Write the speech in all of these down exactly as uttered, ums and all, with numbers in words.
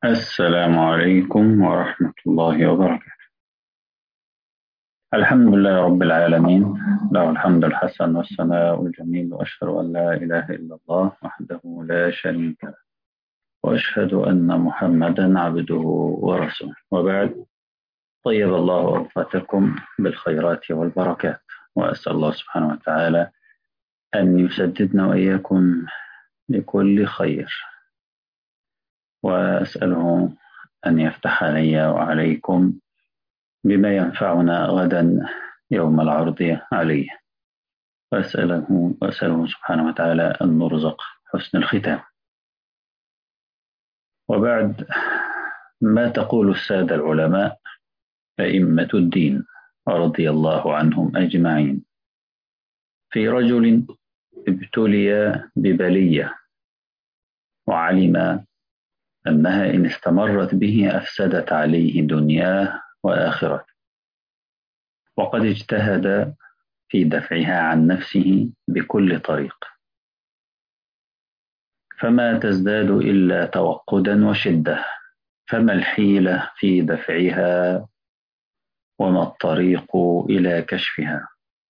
السلام عليكم ورحمة الله وبركاته. الحمد لله رب العالمين، له الحمد الحسن والثناء الجميل، وأشهد أن لا إله إلا الله وحده لا شريك له، وأشهد أن محمدا عبده ورسوله، وبعد. طيب الله أوقاتكم بالخيرات والبركات، وأسأل الله سبحانه وتعالى أن يسددنا وإياكم لكل خير، وأسأله أن يفتح علي وعليكم بما ينفعنا غدا يوم العرض عليه، وأسأله, وأسأله سبحانه وتعالى أن نرزق حسن الختام. وبعد، ما تقول السادة العلماء أئمة الدين رضي الله عنهم أجمعين في رجل ابتلي ببلية وعلم أنها إن استمرت به أفسدت عليه دنياه وآخرته، وقد اجتهد في دفعها عن نفسه بكل طريق، فما تزداد إلا توقدا وشدة، فما الحيلة في دفعها وما الطريق إلى كشفها؟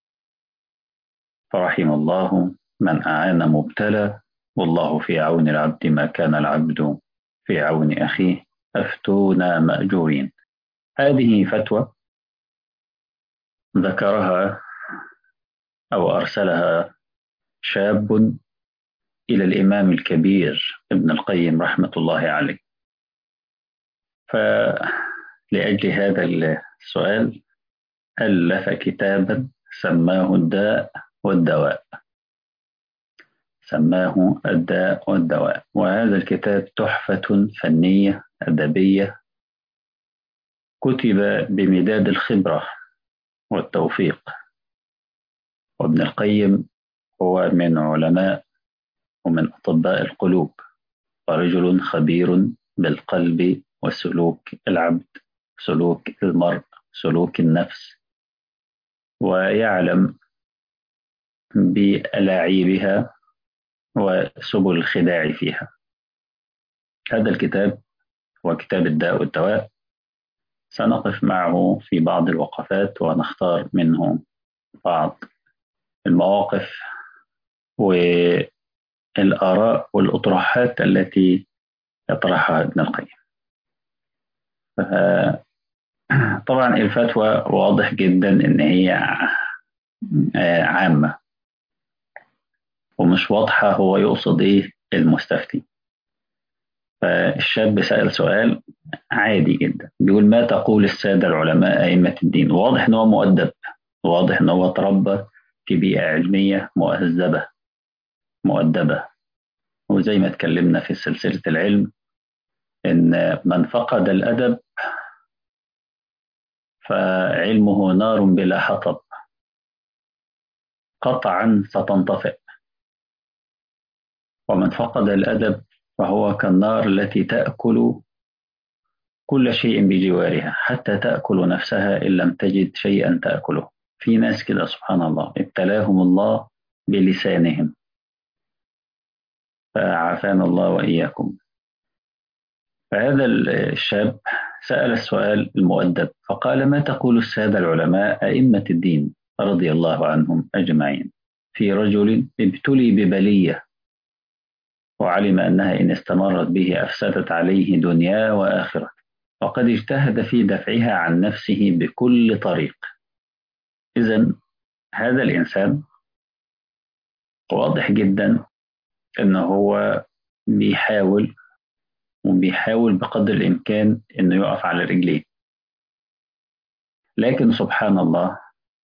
فرحم الله من أعان مبتلى، والله في عون العبد ما كان العبد في عون أخيه، أفتونا مأجورين. هذه فتوى ذكرها أو أرسلها شاب إلى الإمام الكبير ابن القيم رحمة الله عليه. فلأجل هذا السؤال ألف كتابا سماه الداء والدواء سماه الداء والدواء وهذا الكتاب تحفة فنية أدبية، كتب بمداد الخبرة والتوفيق. وابن القيم هو من علماء ومن أطباء القلوب، ورجل خبير بالقلب وسلوك العبد، سلوك المرء، سلوك النفس، ويعلم بألاعيبها وسبل الخداع فيها. هذا الكتاب هو كتاب الداء والدواء، سنقف معه في بعض الوقفات ونختار منه بعض المواقف والآراء والأطروحات التي يطرحها ابن القيم. طبعا الفتوى واضح جدا إن هي عامة، ومش واضحة هو يقصد إيه المستفتي. فالشاب سأل سؤال عادي جدا، بيقول: ما تقول السادة العلماء أئمة الدين؟ واضح إن هو مؤدب، واضح إن هو تربى في بيئة علمية مؤهذبة مؤدبة. وزي ما اتكلمنا في سلسلة العلم، إن من فقد الأدب فعلمه نار بلا حطب، قطعا ستنطفئ. ومن فقد الأدب فهو كالنار التي تأكل كل شيء بجوارها، حتى تأكل نفسها إن لم تجد شيئا تأكله. في ناس كده سبحان الله ابتلاهم الله بلسانهم، فعافانا الله وإياكم. فهذا الشاب سأل السؤال المؤدب فقال: ما تقول السادة العلماء أئمة الدين رضي الله عنهم أجمعين في رجل ابتلي ببلية وعلم أنها إن استمرت به أفسدت عليه دنياه وآخرته، وقد اجتهد في دفعها عن نفسه بكل طريق. إذن هذا الإنسان واضح جدا أنه هو بيحاول وبيحاول بقدر الإمكان أنه يقف على رجليه، لكن سبحان الله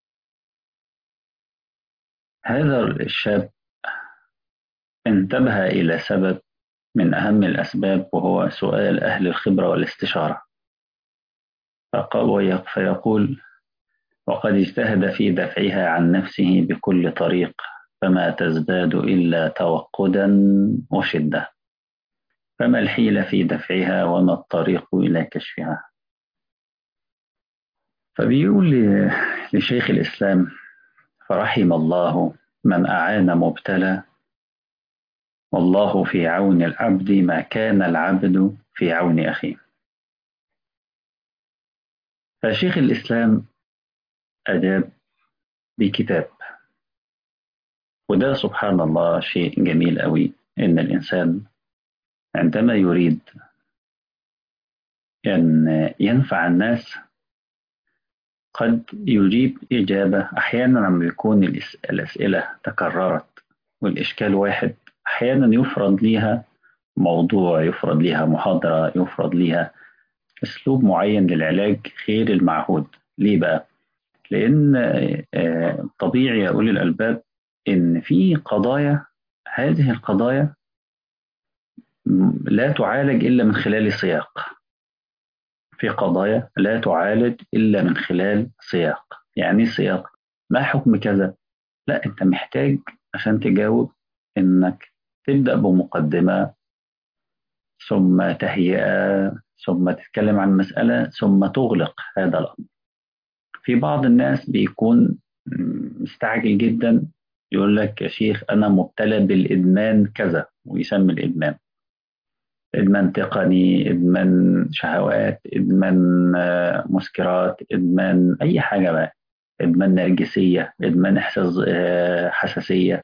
هذا الشاب انتبه إلى سبب من أهم الأسباب، وهو سؤال أهل الخبرة والاستشارة. فيقول: وقد اجتهد في دفعها عن نفسه بكل طريق، فما تزداد إلا توقدا وشدة، فما الحيلة في دفعها وما الطريق إلى كشفها؟ فبيقول لشيخ الإسلام: فرحم الله من أعان مبتلى، والله في عون العبد ما كان العبد في عون أخيه. فشيخ الإسلام أجاب بكتاب، وده سبحان الله شيء جميل قوي، إن الإنسان عندما يريد أن ينفع الناس قد يجيب إجابة. أحيانا لما يكون الأسئلة تكررت والإشكال واحد، أحيانا يفرض ليها موضوع، يفرض ليها محاضرة، يفرض ليها أسلوب معين للعلاج غير المعهود. ليه بقى؟ لأن آه، طبيعي يا أولي الألباب إن في قضايا، هذه القضايا لا تعالج إلا من خلال سياق. في قضايا لا تعالج إلا من خلال سياق. يعني سياق، ما حكم كذا؟ لا، أنت محتاج عشان تجاوب إنك تبدأ بمقدمة، ثم تهيئة، ثم تتكلم عن مسألة، ثم تغلق هذا الأمر. في بعض الناس بيكون مستعجل جدا، يقول لك يا شيخ أنا مبتلى بالإدمان كذا، ويسمي الإدمان إدمان تقني، إدمان شهوات، إدمان آه، مسكرات، إدمان أي حاجة بقى، إدمان نرجسية، إدمان إحساس آه، حساسية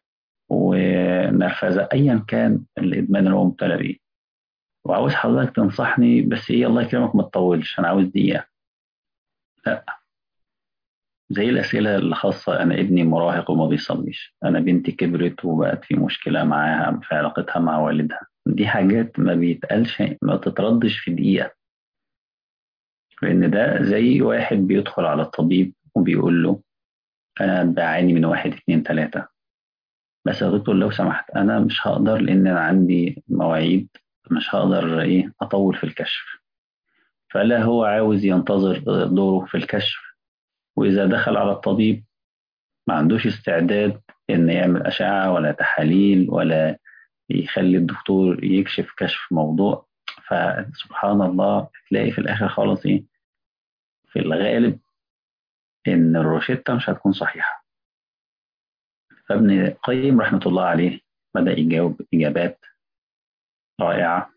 ونرفزة، أيا كان الإدمان اللي هو مبتلى بيه. وعاوز حضرتك تنصحني، بس إيه الله يكرمك ما تطولش، أنا عاوز دقيقة. لا، زي الأسئلة اللي خاصة أنا ابني مراهق وما بيصليش، أنا بنتي كبرت وبقت في مشكلة معاها في علاقتها مع والدها. دي حاجات ما بيتقالش، ما تتردش في دقيقة. لأن ده زي واحد بيدخل على الطبيب وبيقول له أنا بعاني من واحد اتنين تلاتة، بس يا دكتور لو سمحت أنا مش هقدر لأن أنا عندي مواعيد، مش هقدر إيه أطول في الكشف. فلا هو عاوز ينتظر دوره في الكشف، وإذا دخل على الطبيب ما عندوش استعداد إن يعمل أشعة ولا تحاليل ولا يخلي الدكتور يكشف كشف موضوع. فسبحان الله تلاقي في الآخر خالص إيه، في الغالب إن الروشتة مش هتكون صحيحة. فابن القيم رحمة الله عليه بدأ يجاوب إجابات رائعة،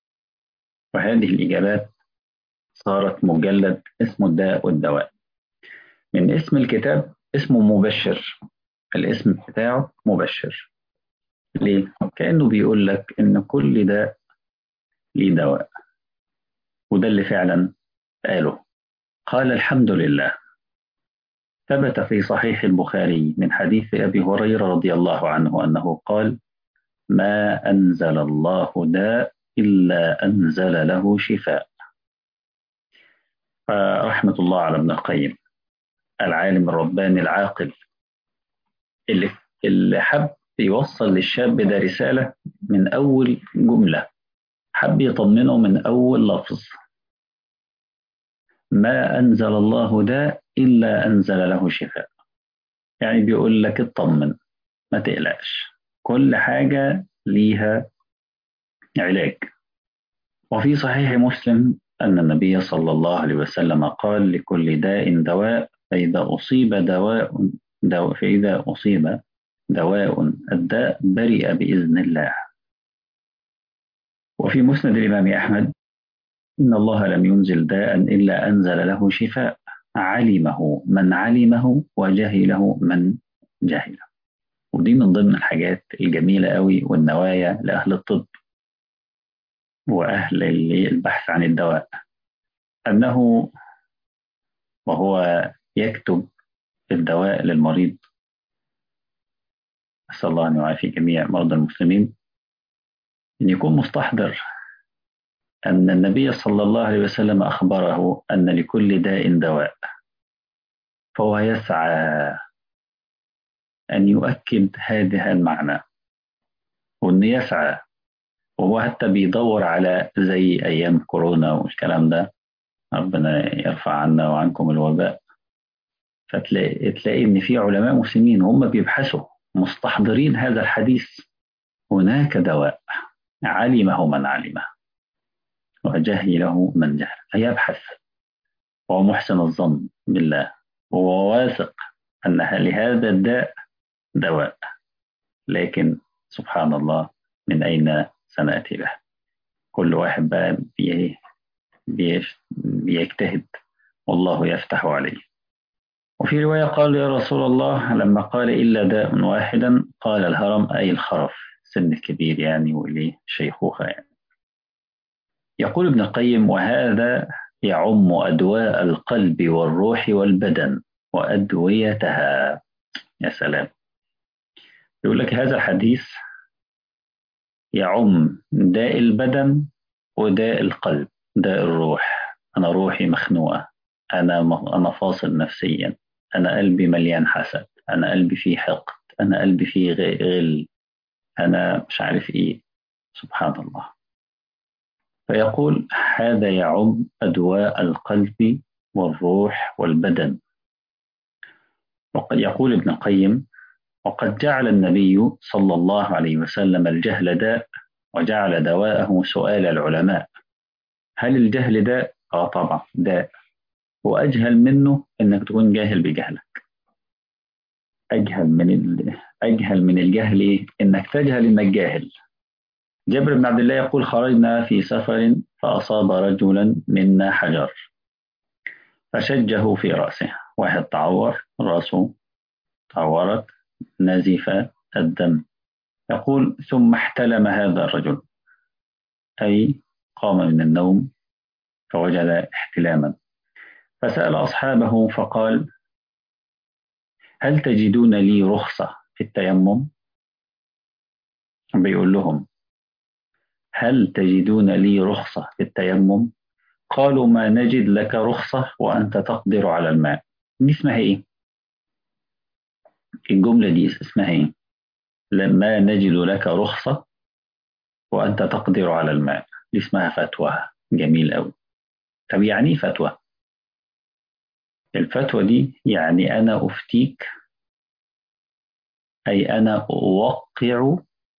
وهذه الإجابات صارت مجلد اسمه الداء والدواء. من اسم الكتاب اسمه مبشر، الاسم بتاعه مبشر. ليه؟ كأنه بيقول لك إن كل داء ليه دواء، وده اللي فعلا قاله. قال الحمد لله، ثبت في صحيح البخاري من حديث أبي هريرة رضي الله عنه أنه قال: ما أنزل الله داء إلا أنزل له شفاء. فرحمة الله على ابن القيم، العالم الرباني العاقل، اللي اللي حب يوصل للشاب ده رسالة من أول جملة، حب يطمنه من أول لفظ: ما أنزل الله داء إلا أنزل له شفاء. يعني بيقول لك اطمن، ما تقلقش، كل حاجة ليها علاج. وفي صحيح مسلم أن النبي صلى الله عليه وسلم قال: لكل داء دواء، فإذا أصيب دواء دواء فإذا أصيب دواء الداء برئ بإذن الله. وفي مسند الإمام أحمد: إن الله لم ينزل داء إلا أنزل له شفاء، علمه من علمه وجهله من جهله. ودي من ضمن الحاجات الجميلة قوي والنوايا لأهل الطب وأهل البحث عن الدواء، أنه وهو يكتب الدواء للمريض، أسأل الله أن يعافي جميع مرضى المسلمين، أن يكون مستحضر أن النبي صلى الله عليه وسلم أخبره أن لكل داء دواء، فهو يسعى أن يؤكد هذا المعنى، وأن يسعى، وهو حتى بيدور على زي أيام كورونا والكلام ده، ربنا يرفع عنا وعنكم الوباء. فتلاقي تلاقي إن في علماء مسلمين هم بيبحثوا مستحضرين هذا الحديث: هناك دواء علمه من علمه وجهله من جهل. فيبحث وهو محسن الظن بالله، وهو واثق أن لهذا الداء دواء، لكن سبحان الله من أين سنأتي به؟ كل واحد بقى بي بي بيجتهد والله يفتح عليه. وفي رواية قال يا رسول الله لما قال إلا داء واحدا قال الهرم أي الخرف، سن الكبير يعني وإليه شيخوخة يعني. يقول ابن القيم وهذا يعم أدواء القلب والروح والبدن وأدويتها. يا سلام. يقول لك هذا الحديث يعم داء البدن وداء القلب، داء الروح. أنا روحي مخنوقة، أنا أنا فاصل نفسيا، أنا قلبي مليان حسد، أنا قلبي فيه حقد، أنا قلبي فيه غل، أنا مش عارف إيه. سبحان الله. فيقول هذا يعم أدواء القلب والروح والبدن. وقد يقول ابن القيم وقد جعل النبي صلى الله عليه وسلم الجهل داء وجعل دواءه سؤال العلماء. هل الجهل داء؟ آه طبعا داء. وأجهل منه إنك تكون جاهل بجهلك. أجهل من ال... أجهل من الجهل إيه؟ إنك تجهل إنك جاهل. جابر بن عبد الله يقول خرجنا في سفر فأصاب رجلا منا حجر فشجه في رأسه. واحد تعور رأسه، تعورت، نزف الدم. يقول ثم احتلم هذا الرجل، أي قام من النوم فوجد احتلاما، فسأل أصحابه فقال هل تجدون لي رخصة في التيمم؟ بيقول لهم هل تجدون لي رخصة في التيمم؟ قالوا ما نجد لك رخصة وأنت تقدر على الماء. دي اسمها إيه؟ الجملة دي اسمها إيه؟ لما نجد لك رخصة وأنت تقدر على الماء، دي اسمها فتوى. جميل أوي. طب يعني إيه فتوى؟ الفتوى دي يعني أنا أفتيك، أي أنا أوقع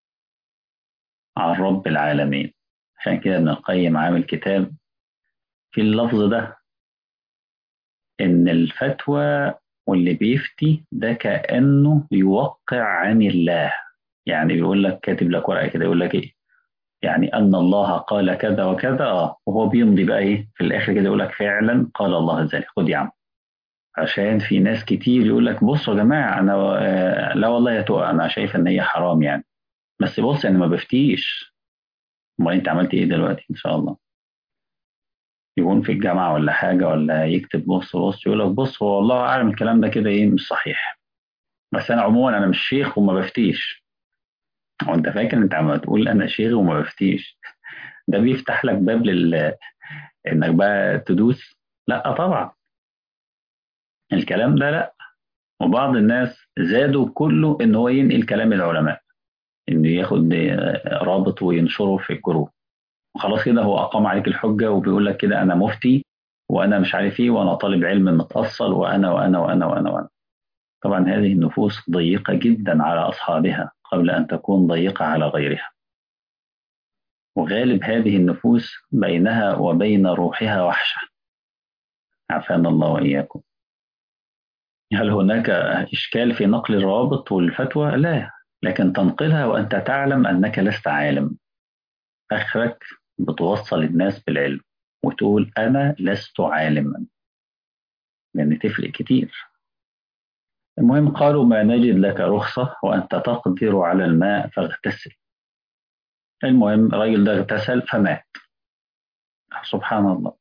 عن رب العالمين. عشان كده ابن القيم عامل كتاب في اللفظ ده، إن الفتوى واللي بيفتي ده كأنه يوقع عن الله. يعني بيقول لك كاتب لك ورقة كده يقول لك إيه؟ يعني أن الله قال كذا وكذا اه وهو بيمضي بقى إيه في الآخر كده يقول لك فعلا قال الله ذلك، خد يا عم. عشان في ناس كتير يقول لك بصوا يا جماعة أنا آه لا والله يا تقى أنا شايف إن هي حرام يعني، بس بص أنا ما بفتيش. أمال أنت عملت إيه دلوقتي إن شاء الله؟ يكون في الجامعة ولا حاجة ولا يكتب بص بص يقول لك بص هو والله أعلم الكلام ده كده إيه مش صحيح، بس أنا عموما أنا مش شيخ وما بفتيش. وأنت فاكر أنت عم تقول أنا شيخ وما بفتيش؟ ده بيفتح لك باب لل إنك بقى تدوس؟ لا طبعا الكلام ده لا. وبعض الناس زادوا كله إن هو ينقل كلام العلماء، إنه ياخد رابط وينشره في الجروب وخلاص كده هو أقام عليك الحجة وبيقول لك كده أنا مفتي وأنا مش عارف إيه وأنا طالب علم متأصل وأنا وأنا وأنا وأنا وأنا. طبعا هذه النفوس ضيقة جدا على أصحابها قبل أن تكون ضيقة على غيرها. وغالب هذه النفوس بينها وبين روحها وحشة، عافانا الله وإياكم. هل هناك إشكال في نقل الروابط والفتوى؟ لا، لكن تنقلها وأنت تعلم أنك لست عالم. آخرك بتوصل الناس بالعلم وتقول أنا لست عالما، لأن تفرق كتير. المهم قالوا ما نجد لك رخصة وأنت تقدر على الماء فاغتسل. المهم الراجل ده اغتسل فمات. سبحان الله.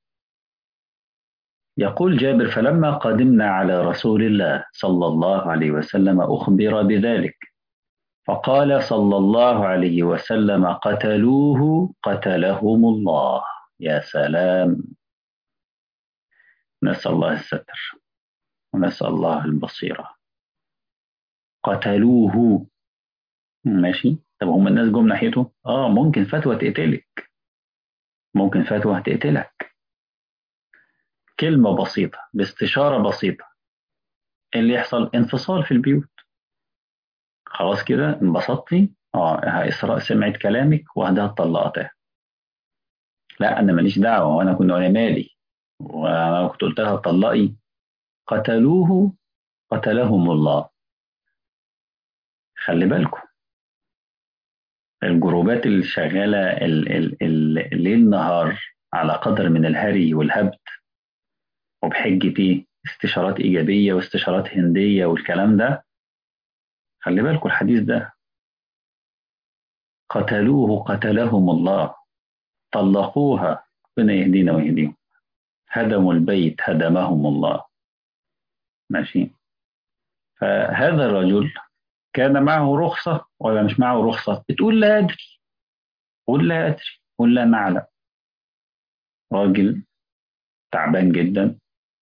يقول جابر فلما قدمنا على رسول الله صلى الله عليه وسلم أخبر بذلك فقال صلى الله عليه وسلم قتلوه قتلهم الله. يا سلام. نسأل الله الستر ونسأل الله البصيرة. قتلوه. ماشي. طب هم الناس جم ناحيته؟ اه ممكن فتوى تقتلك، ممكن فتوى تقتلك. كلمة بسيطة باستشارة بسيطة اللي يحصل انفصال في البيوت. خلاص كده انبسطتي، اه إسراء سمعت كلامك وهدها طلقتها. لا انا ماليش دعوة وانا كنت وانا مالي، وانا كنت قلت لها طلقي. قتلوه قتلهم الله. خلي بالكم الجروبات اللي شغالة ال- ال- ال- الليل نهار على قدر من الهري والهبد، وبحجة إيه؟ استشارات إيجابية واستشارات هندية والكلام ده. خلي بالكوا الحديث ده، قتلوه قتلهم الله، طلقوها ربنا يهدينا ويهديهم، هدموا البيت هدمهم الله. ماشي. فهذا الرجل كان معه رخصة ولا مش معه رخصة؟ بتقول لا أدري، قول لا أدري، قول لا نعلم. راجل تعبان جدا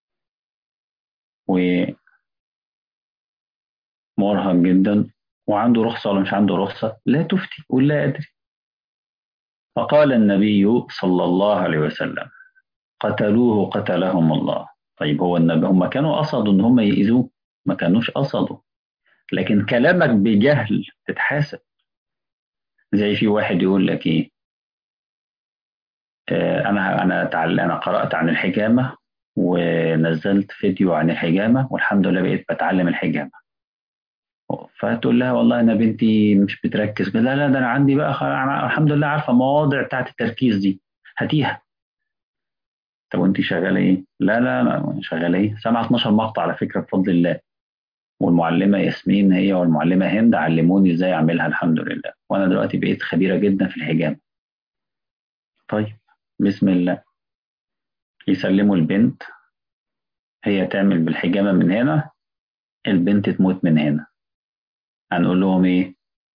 ومرهق جدا، وعنده رخصة ولا مش عنده رخصة؟ لا تفتي، قول لا أدري. فقال النبي صلى الله عليه وسلم قتلوه قتلهم الله. طيب هو النبي هم كانوا قصدوا ان هم يأذوه؟ ما كانوش قصدوا، لكن كلامك بجهل تتحاسب. زي في واحد يقول لك ايه، آه انا انا تعال انا قرأت عن الحجامة ونزلت فيديو عن الحجامة والحمد لله بقيت بتعلم الحجامة. فتقول لها والله انا بنتي مش بتركز، لا لا ده انا عندي بقى خ- أنا الحمد لله عارفة مواضع بتاعت التركيز دي، هاتيها. طب وانت شغالة ايه؟ لا لا انا شغالة ايه؟ سامعة اتناشر مقطع على فكرة بفضل الله، والمعلمة ياسمين هي والمعلمة هند علموني ازاي اعملها الحمد لله، وانا دلوقتي بقيت خبيرة جدا في الحجاب. طيب، بسم الله. يسلموا البنت، هي تعمل بالحجامة من هنا، البنت تموت من هنا. هنقول لهم ايه؟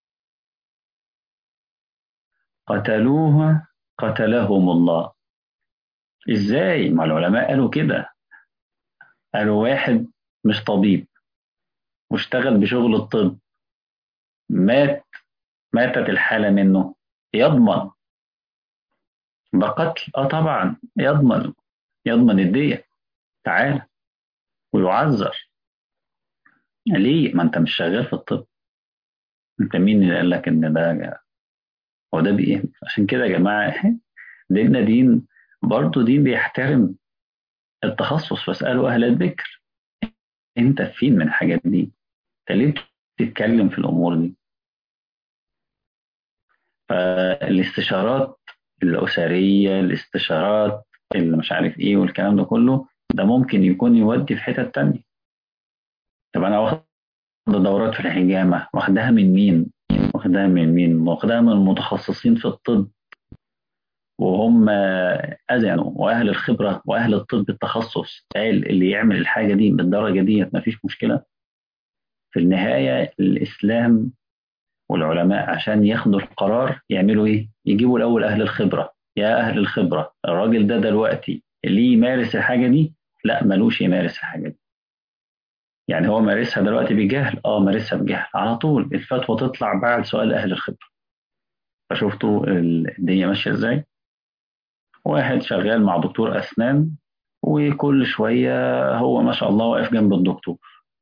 قتلوها قتلهم الله. ازاي؟ ما العلماء قالوا كده. قالوا واحد مش طبيب واشتغل بشغل الطب، مات، ماتت الحالة منه، يضمن بقتل؟ اه طبعا يضمن، يضمن الدية. تعال ويعذر. ليه؟ ما انت مش شغال في الطب، انت مين اللي قال لك ان ده؟ هو ده بايه؟ عشان كده يا جماعه ديننا دين، برضه دين بيحترم التخصص، فاسالوا اهل الذكر. انت فين من الحاجات دي؟ انت ليه بتتكلم في الامور دي؟ فالاستشارات الاسريه، الاستشارات اللي مش عارف ايه والكلام ده كله، ده ممكن يكون يودي في حتت تانية. طب انا واخد دورات في الحجامه، واخدها من مين؟ واخدها من مين؟ واخدها من المتخصصين في الطب، وهم أذنوا، وأهل الخبرة وأهل الطب التخصص قال اللي يعمل الحاجة دي بالدرجة دي مفيش مشكلة. في النهاية الإسلام والعلماء عشان ياخدوا القرار يعملوا إيه؟ يجيبوا الأول أهل الخبرة. يا أهل الخبرة، الراجل ده دلوقتي اللي يمارس الحاجة دي؟ لا، ملوش يمارس الحاجة دي. يعني هو مارسها دلوقتي بجهل؟ اه مارسها بجهل على طول، الفتوى تطلع بعد سؤال أهل الخبرة. فشفتوا الدنيا ماشية إزاي؟ واحد شغال مع دكتور أسنان، وكل شوية هو ما شاء الله واقف جنب الدكتور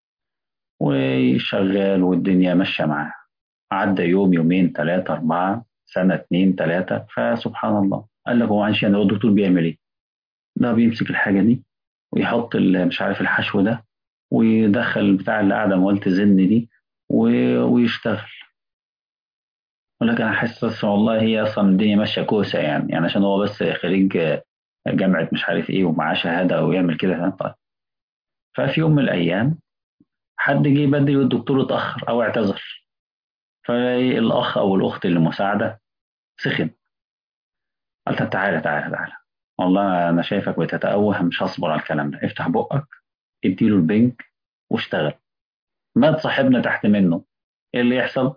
وشغال والدنيا ماشية معاه. عدى يوم يومين ثلاثة أربعة، سنة اتنين تلاتة، فسبحان الله قال لك هو عايش يعني، هو الدكتور بيعمل إيه؟ ده بيمسك الحاجة دي ويحط ال- مش عارف الحشو ده، ويدخل بتاع اللي قاعدة موالة زن دي و- ويشتغل. يقول لك أنا حاسس والله هي أصلا الدنيا ماشية كوسة يعني، يعني عشان هو بس خريج جامعة مش عارف إيه ومعاه شهادة ويعمل كده. طيب. ففي يوم من الأيام حد جه بدري والدكتور اتأخر أو اعتذر، فالأخ أو الأخت اللي مساعدة سخن، قال طب تعالى تعالى تعالى، والله أنا شايفك بتتأوه، مش هصبر على الكلام ده، افتح بقك، اديله البنك واشتغل. مات صاحبنا تحت منه، ايه اللي يحصل؟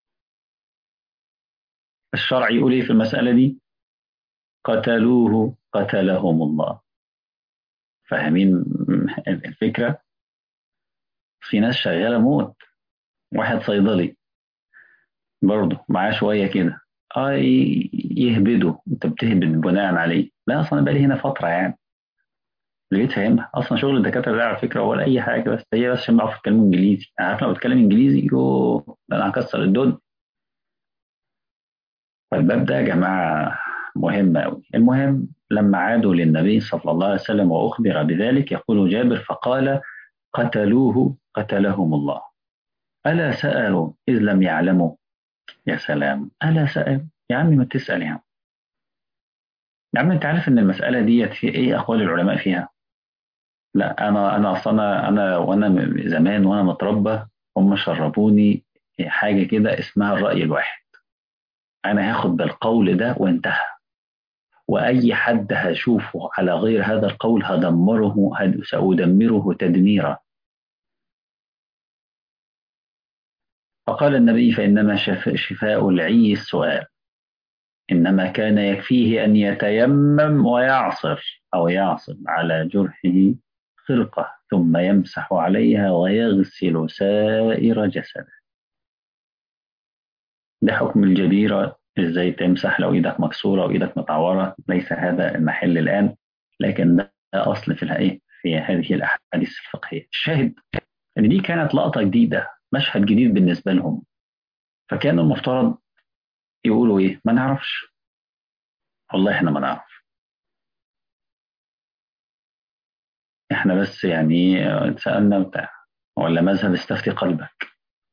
الشرع يقول ايه في المسألة دي؟ قتلوه قتلهم الله. فاهمين الفكرة؟ في ناس شغالة موت. واحد صيدلي برضه معاه شوية كده، اه ي- يهبدوا. انت بتهبد بناء عليه؟ لا اصلا انا بقالي هنا فترة يعني. اللي يتفهمها اصلا شغل الدكاترة ده على فكرة ولا اي حاجة، بس هي بس عشان بيعرفوا يتكلموا انجليزي. انا عارف لو بتكلم انجليزي يوه ده انا هكسر الدنيا. فالباب ده يا جماعة مهم أوي. المهم لما عادوا للنبي صلى الله عليه وسلم وأخبر بذلك، يقول جابر فقال قتلوه قتلهم الله. ألا سألوا إذ لم يعلموا؟ يا سلام، ألا سأل يا عم، ما تسأل يا عم. يا عم أنت عارف إن المسألة ديت في إيه أقوال العلماء فيها؟ لا، أنا أنا أصلا أنا أنا وأنا م- زمان وأنا متربى، هم شربوني حاجة كده اسمها الرأي الواحد. أنا هاخد بالقول ده وانتهى، وأي حد هشوفه على غير هذا القول هدمره، هد- سأدمره تدميرا. فقال النبي: فإنما شف- شفاء العي السؤال، إنما كان يكفيه أن يتيمم ويعصر أو يعصر على جرحه خرقة ثم يمسح عليها ويغسل سائر جسده. ده حكم الجبيرة، إزاي تمسح لو إيدك مكسورة أو إيدك متعورة، ليس هذا المحل الآن، لكن ده أصل في الإيه في هذه الأحاديث الفقهية. الشاهد إن دي كانت لقطة جديدة، مشهد جديد بالنسبة لهم، فكان المفترض يقولوا إيه؟ ما نعرفش، والله إحنا ما نعرف، إحنا بس يعني آه، اتسألنا بتاع، ولا مذهب استفتي قلبك.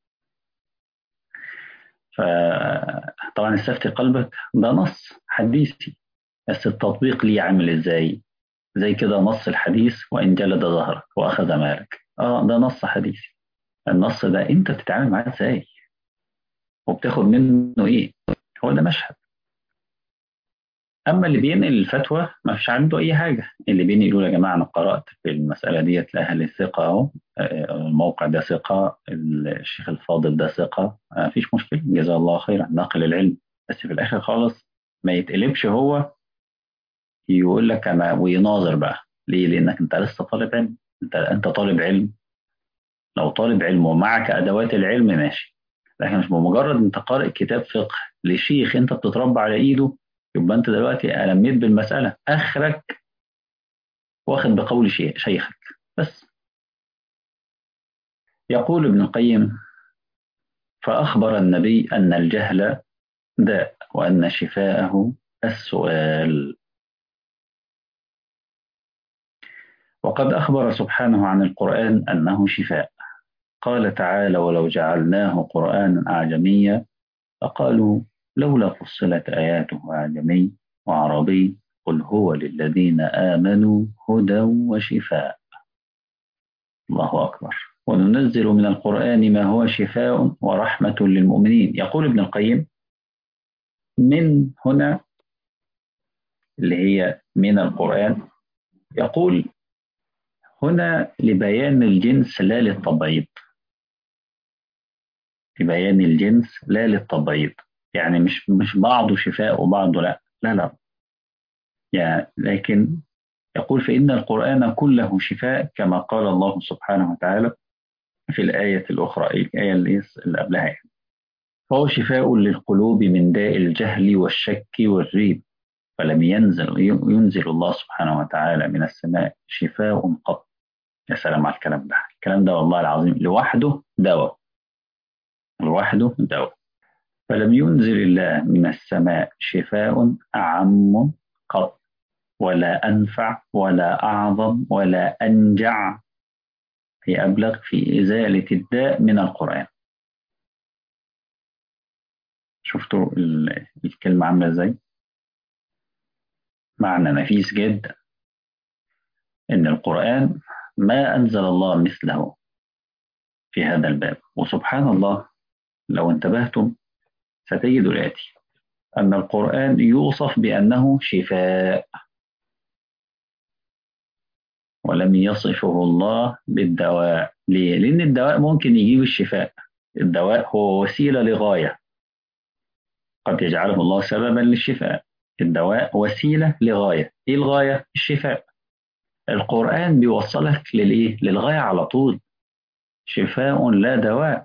فطبعا استفتي قلبك ده نص حديثي، بس التطبيق ليه عامل إزاي؟ زي كده نص الحديث: وإن جلد ظهرك وأخذ مالك. اه، ده نص حديثي. النص ده أنت بتتعامل معاه إزاي وبتاخد منه إيه؟ هو ده مشهد. أما اللي بينقل الفتوى ما فيش عنده أي حاجة، اللي بينقل يقول: يا جماعة أنا قرأت في المسألة ديت لأهل الثقة أهو، آه، الموقع ده ثقة، الشيخ الفاضل ده ثقة، ما فيش مشكلة، جزاه الله خيرا، ناقل العلم. بس في الآخر خالص ما يتقلبش هو يقول لك أنا ويناظر بقى. ليه؟ لأنك أنت لسه طالب علم، أنت أنت طالب علم. لو طالب علم ومعك أدوات العلم ماشي، لكن مش بمجرد أنت قارئ كتاب فقه لشيخ أنت بتتربى على إيده يبقى أنت دلوقتي ألميت بالمسألة. آخرك واخد بقول شي- شيخك بس. يقول ابن القيم: فأخبر النبي أن الجهل داء وأن شفاءه السؤال. وقد أخبر سبحانه عن القرآن أنه شفاء. قال تعالى: ولو جعلناه قرآنا أعجميا فقالوا لولا فصلت آياته أعجمي وعربي قل هو للذين آمنوا هدى وشفاء. الله أكبر. وننزل من القرآن ما هو شفاء ورحمة للمؤمنين. يقول ابن القيم: من هنا، اللي هي من القرآن، يقول هنا لبيان الجنس لا للتبعيض. لبيان الجنس لا للتبعيض، يعني مش مش بعضه شفاء وبعضه لا، لا لا، يعني لكن يقول: فإن القرآن كله شفاء، كما قال الله سبحانه وتعالى في الآية الأخرى، الآية اللي اللي قبلها يعني. فهو شفاء للقلوب من داء الجهل والشك والريب، فلم ينزل ينزل الله سبحانه وتعالى من السماء شفاء قط. يا سلام على الكلام ده، الكلام ده والله العظيم لوحده دواء، لوحده دواء. فلم ينزل الله من السماء شفاء أعم قط، ولا أنفع ولا أعظم ولا أنجع، هي أبلغ في إزالة الداء من القرآن. شفتوا ال- الكلمة عاملة إزاي؟ معنى نفيس جدا إن القرآن ما أنزل الله مثله في هذا الباب. وسبحان الله، لو انتبهتم ستجدوا الآتي: أن القرآن يوصف بأنه شفاء، ولم يصفه الله بالدواء. ليه؟ لأن الدواء ممكن يجيب الشفاء. الدواء هو وسيلة لغاية قد يجعله الله سببا للشفاء. الدواء وسيلة لغاية، إيه الغاية؟ الشفاء. القرآن بيوصلك للإيه؟ للغاية على طول. شفاء لا دواء.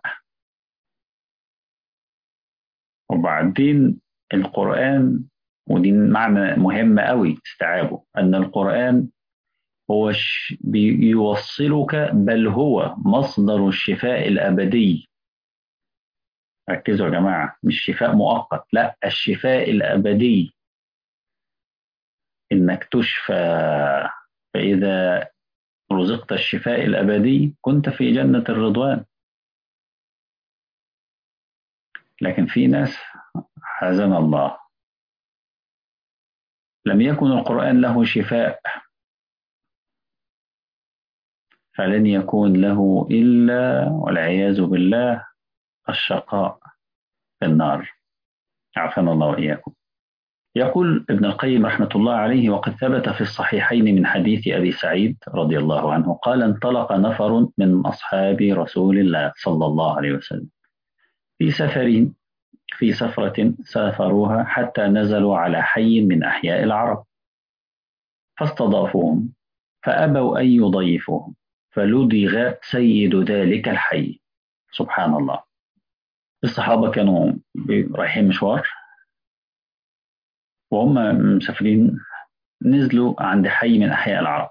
وبعدين القرآن، ودي معنى مهم قوي استيعابه، أن القرآن هو ش- بيوصلك، بل هو مصدر الشفاء الأبدي. ركزوا يا جماعة، مش شفاء مؤقت، لا، الشفاء الأبدي. إنك تشفى، فإذا رزقت الشفاء الأبدي كنت في جنة الرضوان. لكن في ناس حزن الله لم يكن القرآن له شفاء، فلن يكون له إلا والعياذ بالله الشقاء في النار، عافانا الله وإياكم. يقول ابن القيم رحمة الله عليه: وقد ثبت في الصحيحين من حديث أبي سعيد رضي الله عنه قال: انطلق نفر من أصحاب رسول الله صلى الله عليه وسلم في سفر في سفرة سافروها حتى نزلوا على حي من أحياء العرب، فاستضافوهم فأبوا أن يضيفوهم، فلدغ سيد ذلك الحي. سبحان الله. الصحابة كانوا رايحين مشوار وهم مسافرين، نزلوا عند حي من أحياء العرب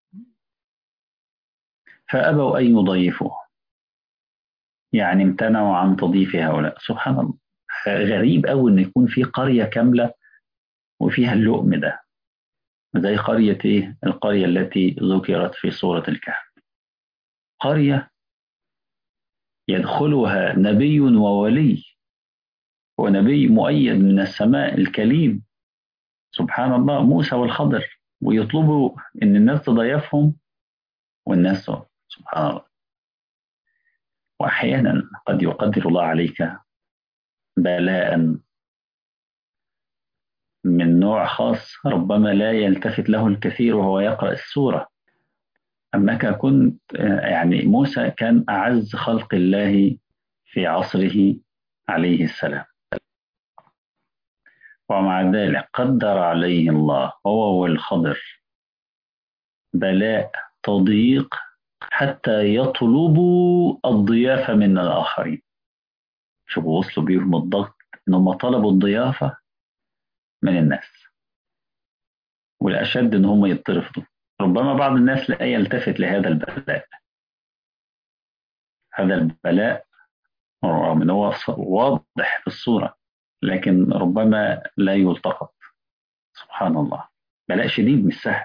فأبوا أن يضيفوه، يعني امتنعوا عن تضييف هؤلاء. سبحان الله، غريب أوي إن يكون في قرية كاملة وفيها اللؤم ده، زي قرية إيه؟ القرية التي ذكرت في سورة الكهف، قرية يدخلها نبي وولي ونبي مؤيد من السماء الكليم، سبحان الله، موسى والخضر، ويطلبوا إن الناس تضيفهم والناس، سبحان الله. وأحيانا قد يقدر الله عليك بلاء من نوع خاص ربما لا يلتفت له الكثير وهو يقرأ السورة. أنك كنت يعني موسى كان أعز خلق الله في عصره عليه السلام، ومع ذلك قدر عليه الله هو والخضر بلاء تضييق حتى يطلبوا الضيافة من الآخرين. شوفوا وصلوا بيهم الضغط إنهم طلبوا الضيافة من الناس، والأشد إن هم يطرفوا. ربما بعض الناس لا يلتفت لهذا البلاء، هذا البلاء رغم إنه هو واضح في الصورة لكن ربما لا يلتقط. سبحان الله، بلاء شديد مش سهل.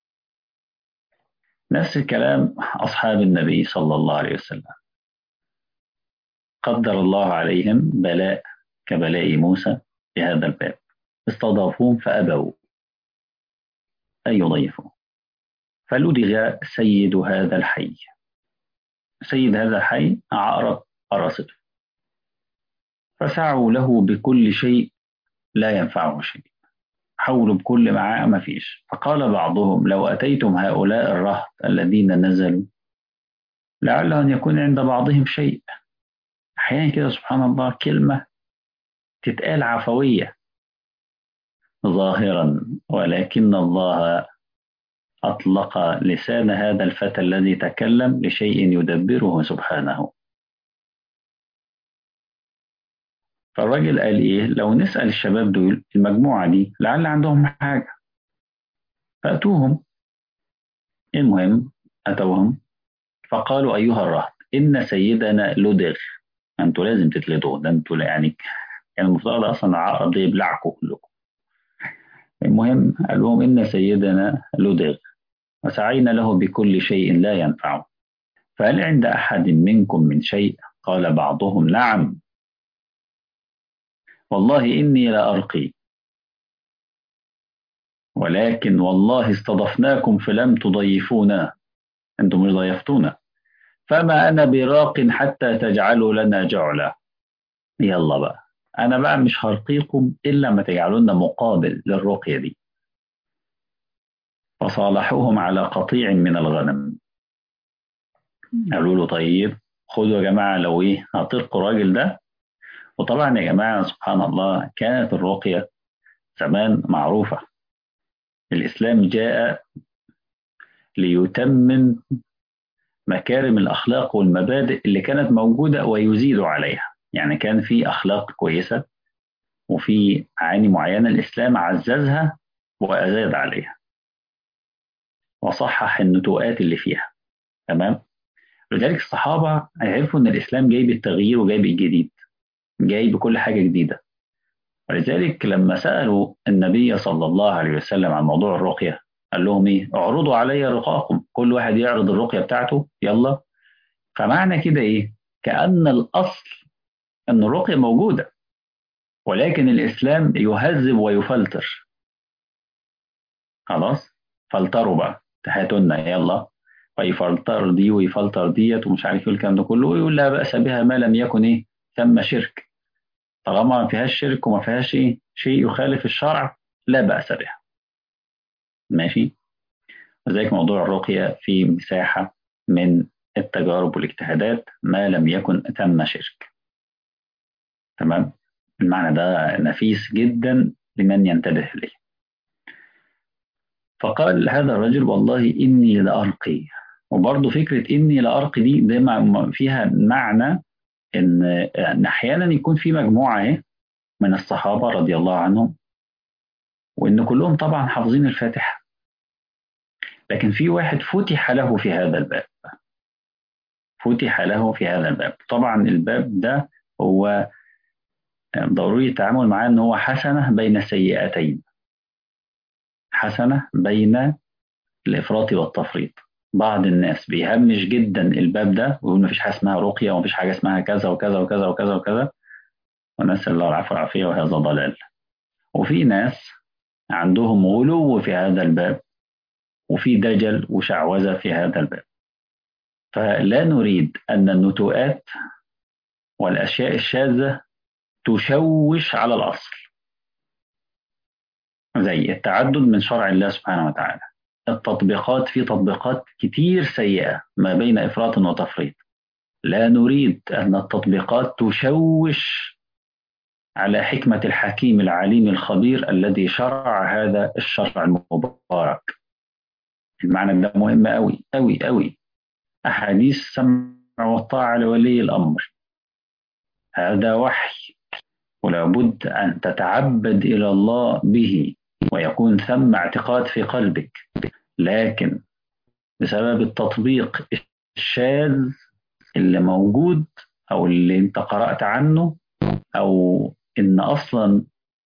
نفس الكلام أصحاب النبي صلى الله عليه وسلم، قدر الله عليهم بلاء كبلاء موسى في هذا الباب، استضافوهم فأبوا أن يضيفوا، فلدغ سيد هذا الحي. سيد هذا الحي عقرب قرصته، فسعوا له بكل شيء لا ينفعه شيء، حاولوا بكل معاه ما فيش. فقال بعضهم: لو أتيتم هؤلاء الرهط الذين نزلوا لعل أن يكون عند بعضهم شيء. أحيانا كده سبحان الله كلمة تتقال عفوية ظاهرا، ولكن الله أطلق لسان هذا الفتى الذي تكلم لشيء يدبره سبحانه. فالراجل قال إيه؟ لو نسأل الشباب دول المجموعة دي لعل عندهم حاجة فأتوهم. المهم أتوهم فقالوا: أيها الرهط إن سيدنا لدغ، أنتوا لازم تتلدوا، ده أنتوا يعني كان المفترض أصلا العقرب ده يبلعكم كلكم. المهم قال لهم: إن سيدنا لدغ وسعينا له بكل شيء لا ينفعه، فهل عند أحد منكم من شيء؟ قال بعضهم: نعم والله إني لأرقي، ولكن والله استضفناكم فلم تضيفونا، أنتم مش ضيفتونا، فما أنا براق حتى تجعلوا لنا جعلا. يلا بقى، أنا بقى مش هرقيكم إلا ما تجعلوا لنا مقابل للرقية دي. فصالحوهم على قطيع من الغنم، قالوا له: طيب خدوا يا جماعة، لو إيه هترقوا الراجل ده. وطبعا يا جماعة سبحان الله كانت الرقية زمان معروفة، الإسلام جاء ليتمم مكارم الأخلاق والمبادئ اللي كانت موجودة ويزيد عليها. يعني كان في أخلاق كويسة وفي معاني معينة الإسلام عززها وأزاد عليها وصحح النتوءات اللي فيها، تمام. لذلك الصحابة عرفوا أن الإسلام جاي بالتغيير وجاي بالجديد، جاي بكل حاجة جديدة. ولذلك لما سألوا النبي صلى الله عليه وسلم عن موضوع الرقية قال لهم إيه؟ اعرضوا علي رقاكم، كل واحد يعرض الرقية بتاعته يلا. فمعنى كده إيه؟ كأن الأصل أن الرقية موجودة، ولكن الإسلام يهذب ويفلتر. خلاص، فلتروا بقى، هاتوا لنا يلا، ويفلتر دي ويفلتر ديت ومش عارف ايه الكلام ده كله، ويقول لا بأس بها ما لم يكن ايه ثم شرك. طالما ما فيهاش شرك وما فيهاش ايه شيء يخالف الشرع، لا بأس بها. ماشي. وذلك موضوع الرقية في مساحة من التجارب والاجتهادات ما لم يكن ثم شرك. تمام. المعنى ده نفيس جدا لمن ينتبه إليه. فقال هذا الرجل والله إني لأرقي. وبرضه فكرة إني لأرقي دي ده مع- فيها معنى إن إن أحيانا يكون في مجموعة إيه من الصحابة رضي الله عنهم، وإن كلهم طبعا حافظين الفاتحة، لكن في واحد فتح له في هذا الباب. فتح له في هذا الباب. طبعا الباب ده هو ضروري التعامل معاه إن هو حسنة بين سيئتين، حسنة بين الإفراط والتفريط. بعض الناس بيهمش جدا الباب ده ويقول مفيش حاجة اسمها رقية ومفيش حاجة اسمها كذا وكذا وكذا وكذا وكذا، ونسأل الله العفو والعافية، وهذا ضلال. وفي ناس عندهم غلو في هذا الباب، وفي دجل وشعوذة في هذا الباب. فلا نريد أن النتوءات والأشياء الشاذة تشوش على الأصل، زي التعدد من شرع الله سبحانه وتعالى. التطبيقات، في تطبيقات كتير سيئة ما بين إفراط وتفريط. لا نريد أن التطبيقات تشوش على حكمة الحكيم العليم الخبير الذي شرع هذا الشرع المبارك. المعنى ده مهم أوي أوي أوي. أحاديث السمع والطاعة لولي الأمر، هذا وحي، ولا بد أن تتعبد إلى الله به ويكون ثم اعتقاد في قلبك. لكن بسبب التطبيق الشاذ اللي موجود، أو اللي أنت قرأت عنه، أو إن أصلا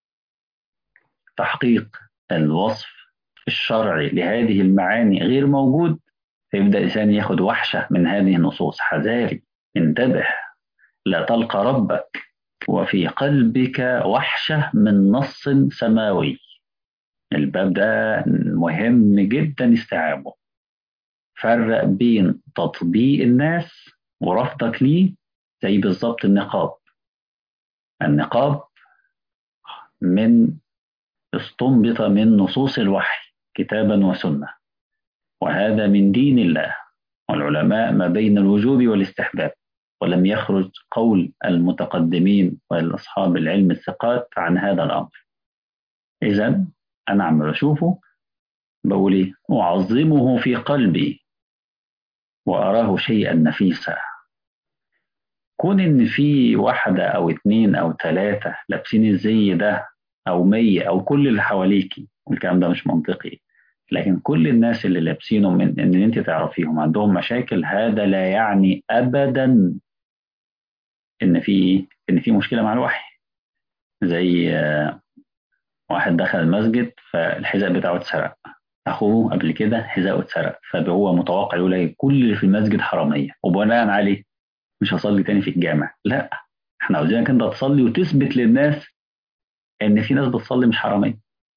تحقيق الوصف الشرعي لهذه المعاني غير موجود، فيبدأ الإنسان ياخد وحشة من هذه النصوص. حذاري، انتبه، لا تلقى ربك وفي قلبك وحشة من نص سماوي. الباب ده مهم جدا استيعابه. فرق بين تطبيق الناس ورفضك ليه، زي بالظبط النقاب. النقاب من استنبط من نصوص الوحي كتابا وسنة، وهذا من دين الله، والعلماء ما بين الوجوب والاستحباب، ولم يخرج قول المتقدمين والأصحاب العلم الثقات عن هذا الأمر. إذا أنا عم بشوفه بقول إيه؟ أعظمه في قلبي وأراه شيئا نفيسا. كون إن في واحدة أو اتنين أو تلاتة لابسين الزي ده، أو مية، أو كل اللي حواليكي، والكلام ده مش منطقي، لكن كل الناس اللي لابسينه من إن أنت تعرفيهم عندهم مشاكل، هذا لا يعني أبدا إن في إن في مشكلة مع الوحي. زي واحد دخل المسجد فالحذاء بتاعه اتسرق، أخوه قبل كده حذاءه اتسرق، فهو متوقع يقول إيه؟ كل اللي في المسجد حرامية، وبناء عليه مش هصلي تاني في الجامع. لا، احنا عاوزينك انت تصلي وتثبت للناس ان في ناس بتصلي مش حرامية.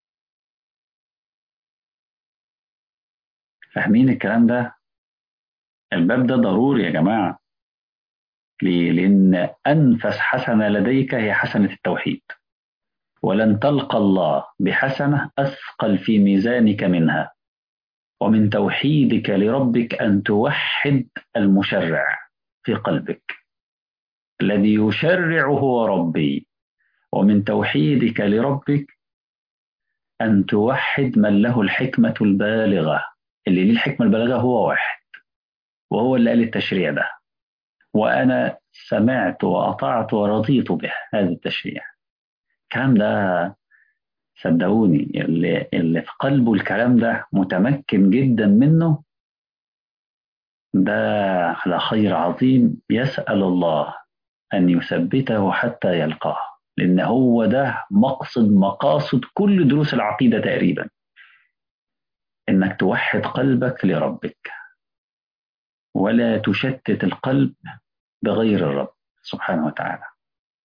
فاهمين الكلام ده؟ الباب ده ضروري يا جماعة. ليه؟ لأن أنفس حسنة لديك هي حسنة التوحيد، ولن تلقى الله بحسنة أثقل في ميزانك منها. ومن توحيدك لربك أن توحد المشرع في قلبك. الذي يشرع هو ربي. ومن توحيدك لربك أن توحد من له الحكمة البالغة. اللي ليه الحكمة البالغة هو واحد، وهو اللي قال التشريع ده، وأنا سمعت وأطعت ورضيت به هذا التشريع. الكلام ده صدقوني، اللي, اللي في قلبه الكلام ده متمكن جدا منه، ده على خير عظيم، يسأل الله أن يثبته حتى يلقاه، لأن هو ده مقصد مقاصد كل دروس العقيدة تقريبا، إنك توحد قلبك لربك، ولا تشتت القلب بغير الرب سبحانه وتعالى.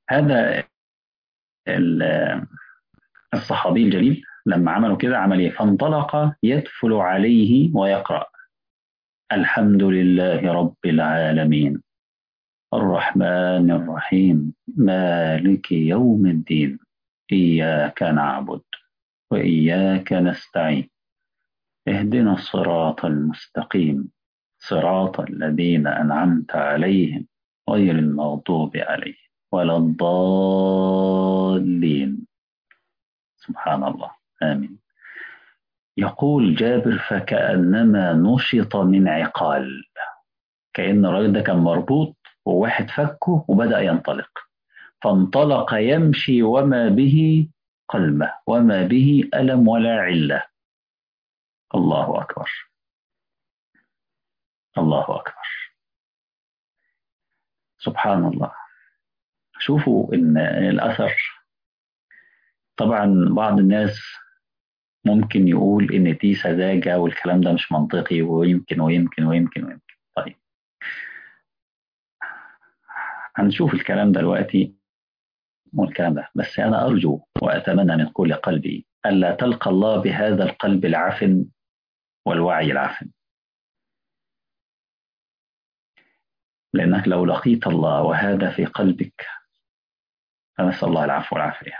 هذا الصحابي الجليل لما عملوا كده عمل ايه؟ فانطلق يدفل عليه ويقرأ: الحمد لله رب العالمين الرحمن الرحيم مالك يوم الدين إياك نعبد وإياك نستعين اهدنا الصراط المستقيم صراط الذين أنعمت عليهم غير المغضوب عليهم ولا الضالين. سبحان الله. آمين. يقول جابر: فكأنما نشط من عقال، كأن الراجل ده كان مربوط وواحد فكه وبدأ ينطلق، فانطلق يمشي وما به قلبه وما به ألم ولا علة. الله أكبر. الله أكبر. سبحان الله. شوفوا إن الأثر، طبعا بعض الناس ممكن يقول إن دي سذاجة والكلام ده مش منطقي ويمكن ويمكن ويمكن ويمكن. طيب هنشوف الكلام ده دلوقتي والكلام ده، بس أنا أرجو وأتمنى من كل قلبي ألا تلقى الله بهذا القلب العفن والوعي العفن، لأنك لو لقيت الله وهذا في قلبك فنسأل الله العفو والعافية.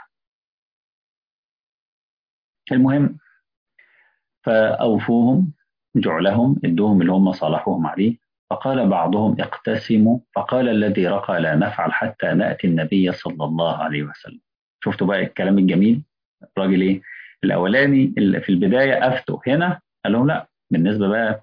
المهم، فأوفوهم جعلهم، ادوهم اللي هم صالحوهم عليه. فقال بعضهم: اقتسموا. فقال الذي رقى: لا نفعل حتى نأتي النبي صلى الله عليه وسلم. شفتوا بقى الكلام الجميل؟ الراجل ايه الأولاني اللي في البداية أفتوا، هنا قال لهم لا. بالنسبة بقى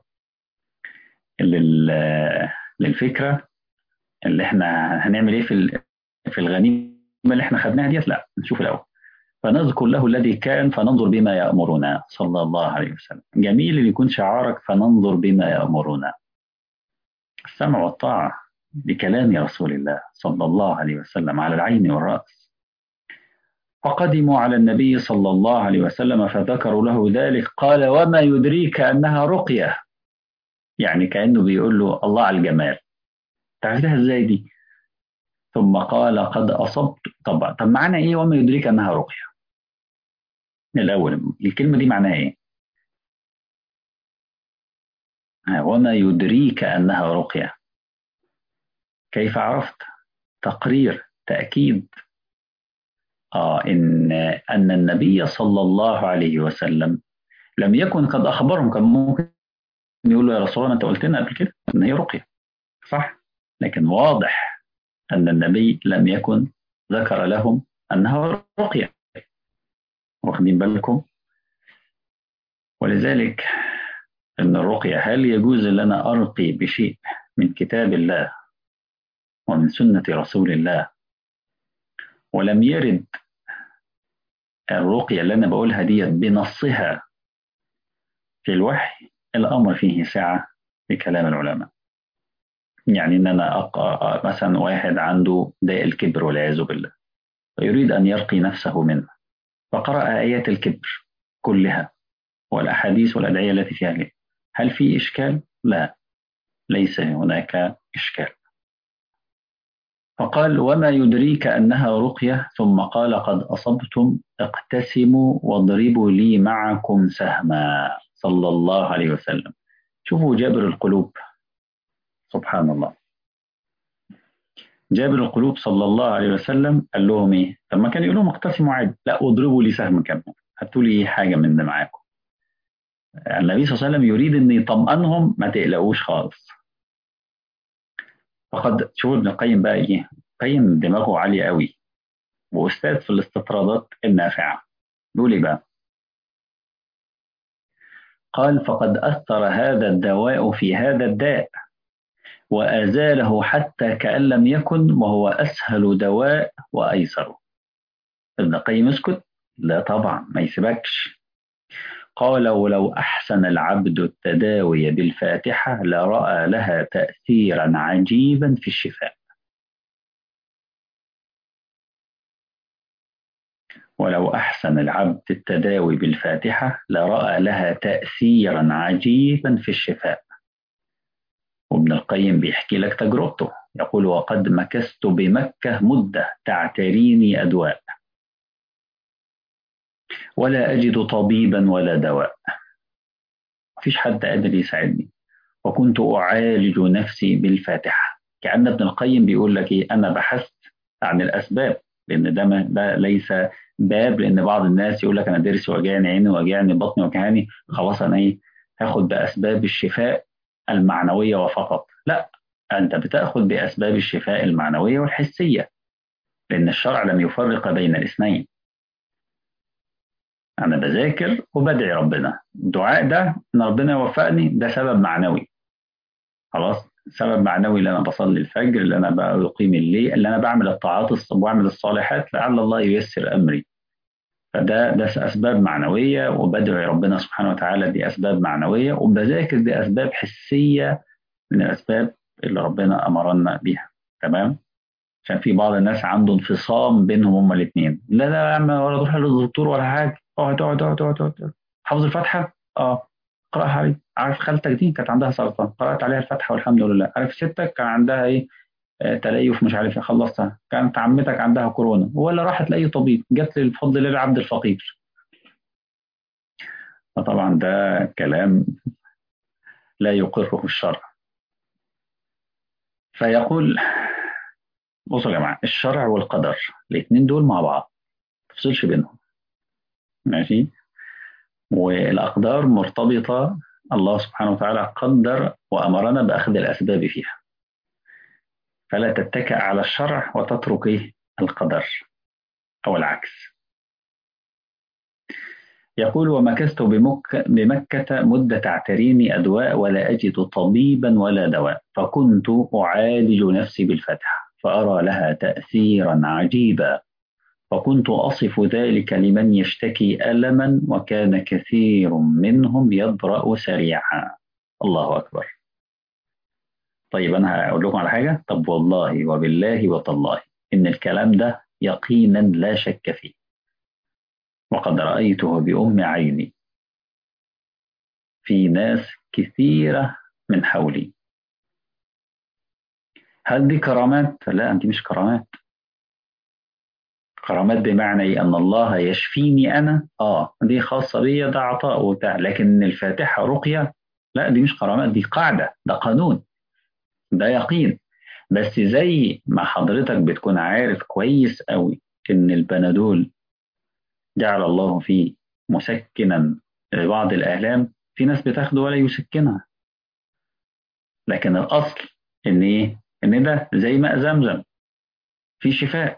لل- للفكرة اللي احنا هنعمل ايه في ال- في الغنيمة اللي احنا خدناها ديت، لا نشوف الأول. فنذكر له الذي كان فننظر بما يأمرنا صلى الله عليه وسلم. جميل اللي يكون شعارك فننظر بما يأمرنا، السمع والطاعة لكلام رسول الله صلى الله عليه وسلم على العين والرأس. فقدموا على النبي صلى الله عليه وسلم فذكروا له ذلك. قال: وما يدريك أنها رقية؟ يعني كأنه بيقول له الله على الجمال، تعرفها ازاي دي؟ ثم قال: قد أصبت. طبعا طب معنى ايه وما يدريك أنها رقية؟ الأول الكلمة دي معناها ايه؟ وما يدريك أنها رقية، كيف عرفت؟ تقرير، تأكيد. آه إن أن النبي صلى الله عليه وسلم لم يكن قد أخبرهم. كان ممكن يقول له: يا رسول الله أنت قلت لنا قبل كده إن هي رقية، صح؟ لكن واضح أن النبي لم يكن ذكر لهم أنها رقية. واخدين بالكم؟ ولذلك أن الرقية، هل يجوز لنا أرقي بشيء من كتاب الله ومن سنة رسول الله ولم يرد الرقية اللي أنا بقولها دي بنصها في الوحي؟ الأمر فيه سعة في كلام العلماء. يعني إن أنا أقرأ مثلا واحد عنده داء الكبر والعياذ بالله ويريد أن يرقي نفسه منه، فقرأ آيات الكبر كلها والأحاديث والأدعية التي فيها ليه. هل في إشكال؟ لا، ليس هناك إشكال. فقال: وما يدريك أنها رقية؟ ثم قال: قد أصبتم اقتسموا واضربوا لي معكم سهما صلى الله عليه وسلم. شوفوا جابر القلوب، سبحان الله. جابر القلوب صلى الله عليه وسلم قال لهم ايه؟ طب ما كان يقول لهم اقتسموا عادي، لا واضربوا لي سهم كمان، هاتوا لي حاجه من ده معاكم. النبي صلى الله عليه وسلم يريد ان يطمئنهم، ما تقلقوش خالص. فقد شوفوا ابن القيم بقى ايه، قيم دماغه عاليه قوي واستاذ في الاستطرادات النافعه. بيقول ايه بقى؟ قال: فقد اثر هذا الدواء في هذا الداء وازاله حتى كأن لم يكن، وهو اسهل دواء وايسره. ابن القيم اسكت؟ لا طبعا ما يسيبكش. قال: ولو أحسن العبد التداوي بالفاتحة لرأى لها تأثيرا عجيبا في الشفاء. ولو أحسن العبد التداوي بالفاتحة لرأى لها تأثيرا عجيبا في الشفاء. وابن القيم بيحكي لك تجربته يقول وقد مكثت بمكة مدة تعتريني أدواء ولا أجد طبيبا ولا دواء، مفيش حد قادر يساعدني، وكنت أعالج نفسي بالفاتحة. كأن ابن القيم بيقول لك إيه، أنا بحثت عن الأسباب، لأن ده, ما ده ليس باب، لأن بعض الناس يقول لك أنا ضرسي وجعني، عيني وجعني، بطني وجعني، خلاص أنا إيه هاخد بأسباب الشفاء المعنوية وفقط. لا، أنت بتأخذ بأسباب الشفاء المعنوية والحسية، لأن الشرع لم يفرق بين الاثنين. أنا بذاكر وبدعي ربنا، الدعاء ده إن ربنا يوفقني ده سبب معنوي، خلاص، سبب معنوي، اللي انا بصلي الفجر، اللي انا بقيم الليل، اللي انا بعمل الطاعات واعمل الصالحات لعل الله ييسر امري. فده ده اسباب معنويه، وبدعي ربنا سبحانه وتعالى دي اسباب معنويه، وبذاكر دي اسباب حسيه من الاسباب اللي ربنا امرنا بيها. تمام. عشان في بعض الناس عنده انفصام بينهم هما الاثنين، لا لا يا عم ولا تروح للدكتور ولا حاجه، اقعد اقعد اقعد اقعد اقعد. حافظ الفاتحه؟ اه. اقراها علي. عارف خالتك دي كانت عندها سرطان، قرات عليها الفاتحه والحمد لله. عارف ستك كان عندها ايه، آه تليف مش عارف ايه، خلصتها. كانت عمتك عندها كورونا، ولا راحت لاي طبيب، جت لي بفضل الله العبد الفقير. فطبعا ده كلام لا يقره الشرع. فيقول بصوا يا جماعه، الشرع والقدر الاثنين دول مع بعض، ما تفصلش بينهم. ماشي. والأقدار مرتبطة، الله سبحانه وتعالى قدر وأمرنا بأخذ الأسباب فيها، فلا تتكئ على الشرع وتترك إيه؟ القدر، أو العكس. يقول ومكثت بمك بمكة مدة تعتريني أدواء ولا أجد طبيبا ولا دواء، فكنت أعالج نفسي بالفتح فأرى لها تأثيرا عجيبا، وكنت أصف ذلك لمن يشتكي ألما وكان كثير منهم يبرأ سريعا. الله أكبر. طيب أنا هقول لكم على حاجة، طب والله وبالله وتالله إن الكلام ده يقينا لا شك فيه، وقد رأيته بأم عيني في ناس كثيرة من حولي. هل دي كرامات؟ لا، دي مش كرامات. كرامات بمعنى إيه؟ أن الله يشفيني أنا، آه دي خاصة بي، ده عطاء وبتاع، لكن الفاتحة رقية لا، دي مش كرامات، دي قاعدة، ده قانون، ده يقين. بس زي ما حضرتك بتكون عارف كويس قوي إن البنادول جعل الله فيه مسكنا لبعض الآلام، في ناس بتاخده ولا يسكنها، لكن الأصل إن إيه؟ إن ده زي ماء زمزم في شفاء.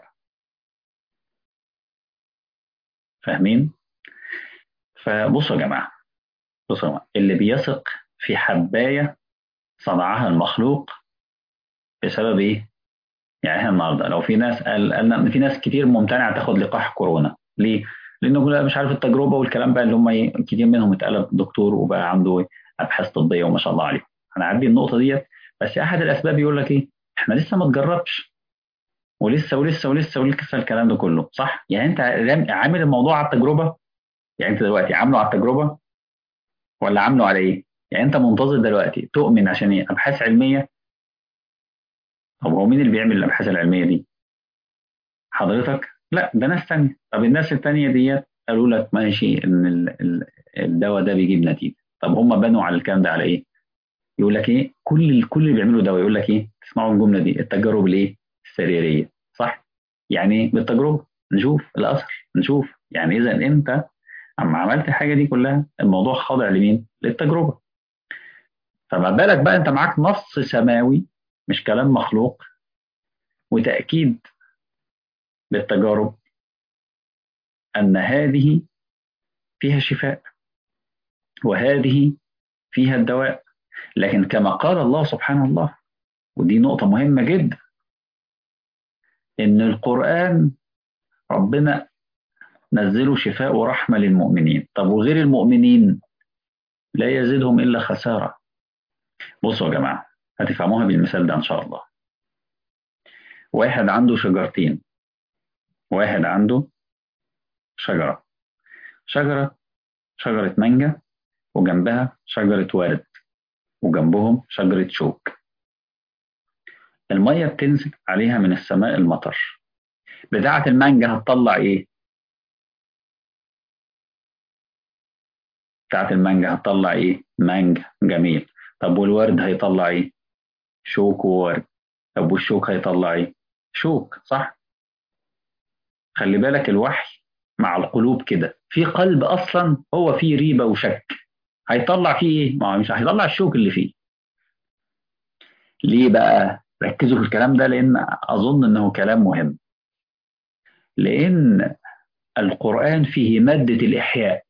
فاهمين؟ فبصوا يا جماعة، بصوا يا جماعة، اللي بيثق في حباية صنعها المخلوق بسبب إيه؟ يعني احنا النهارده لو في ناس قال قالنا ان في ناس كتير ممتنعه تاخد لقاح كورونا، ليه؟ لانه بيقول مش عارف التجربه والكلام بقى، اللي هم ايه، كتير منهم اتقلب دكتور وبقى عنده إيه؟ ابحاث طبيه وما شاء الله عليه. هنعدي النقطه ديت، بس احد الاسباب يقول لك ايه؟ احنا لسه ما تجربش، ولسه ولسه ولسه ولسه الكلام ده كله صح؟ يعني انت عامل الموضوع على التجربه، يعني انت دلوقتي عامله على التجربه ولا عامله على ايه؟ يعني انت منتظر دلوقتي تؤمن عشان ايه؟ ابحاث علميه. طب هو مين اللي بيعمل الابحاث العلميه دي؟ حضرتك؟ لا، ده ناس تانية. طب الناس التانية ديت قالوا لك ماشي ان ال- ال- الدواء ده بيجيب نتيجة. طب هم بنوا على الكلام ده على ايه؟ يقول لك ايه، كل كل اللي بيعملوا دواء يقول لك ايه، تسمعوا الجملة دي، التجارب الايه السريرية، صح؟ يعني ايه بالتجربة؟ نشوف الاثر، نشوف. يعني اذا انت اما عملت الحاجة دي كلها، الموضوع خاضع لمين؟ للتجربة. فما بالك بقى انت معاك نص سماوي مش كلام مخلوق، وتأكيد للتجارب ان هذه فيها شفاء، وهذه فيها الدواء. لكن كما قال الله سبحانه الله، ودي نقطة مهمة جدا، إن القرآن ربنا نزله شفاء ورحمة للمؤمنين. طب وغير المؤمنين لا يزيدهم إلا خسارة. بصوا يا جماعة، هتفهموها بالمثال ده إن شاء الله. واحد عنده شجرتين، واحد عنده شجرة شجرة شجرة مانجا، وجنبها شجرة ورد، وجنبهم شجرة شوك. المية بتنزل عليها من السماء المطر. بتاعة المانجا هتطلع إيه؟ بتاعة المانجا هتطلع إيه؟ مانجا، جميل. طب والورد هيطلع إيه؟ شوك وورد. طب والشوك هيطلع إيه؟ شوك، صح؟ خلي بالك الوحي مع القلوب كده، في قلب أصلا هو فيه ريبة وشك، هيطلع فيه إيه؟ ما هو مش هيطلع الشوك اللي فيه. ليه بقى؟ ركزوا في الكلام ده لأن أظن أنه كلام مهم. لأن القرآن فيه مادة الإحياء،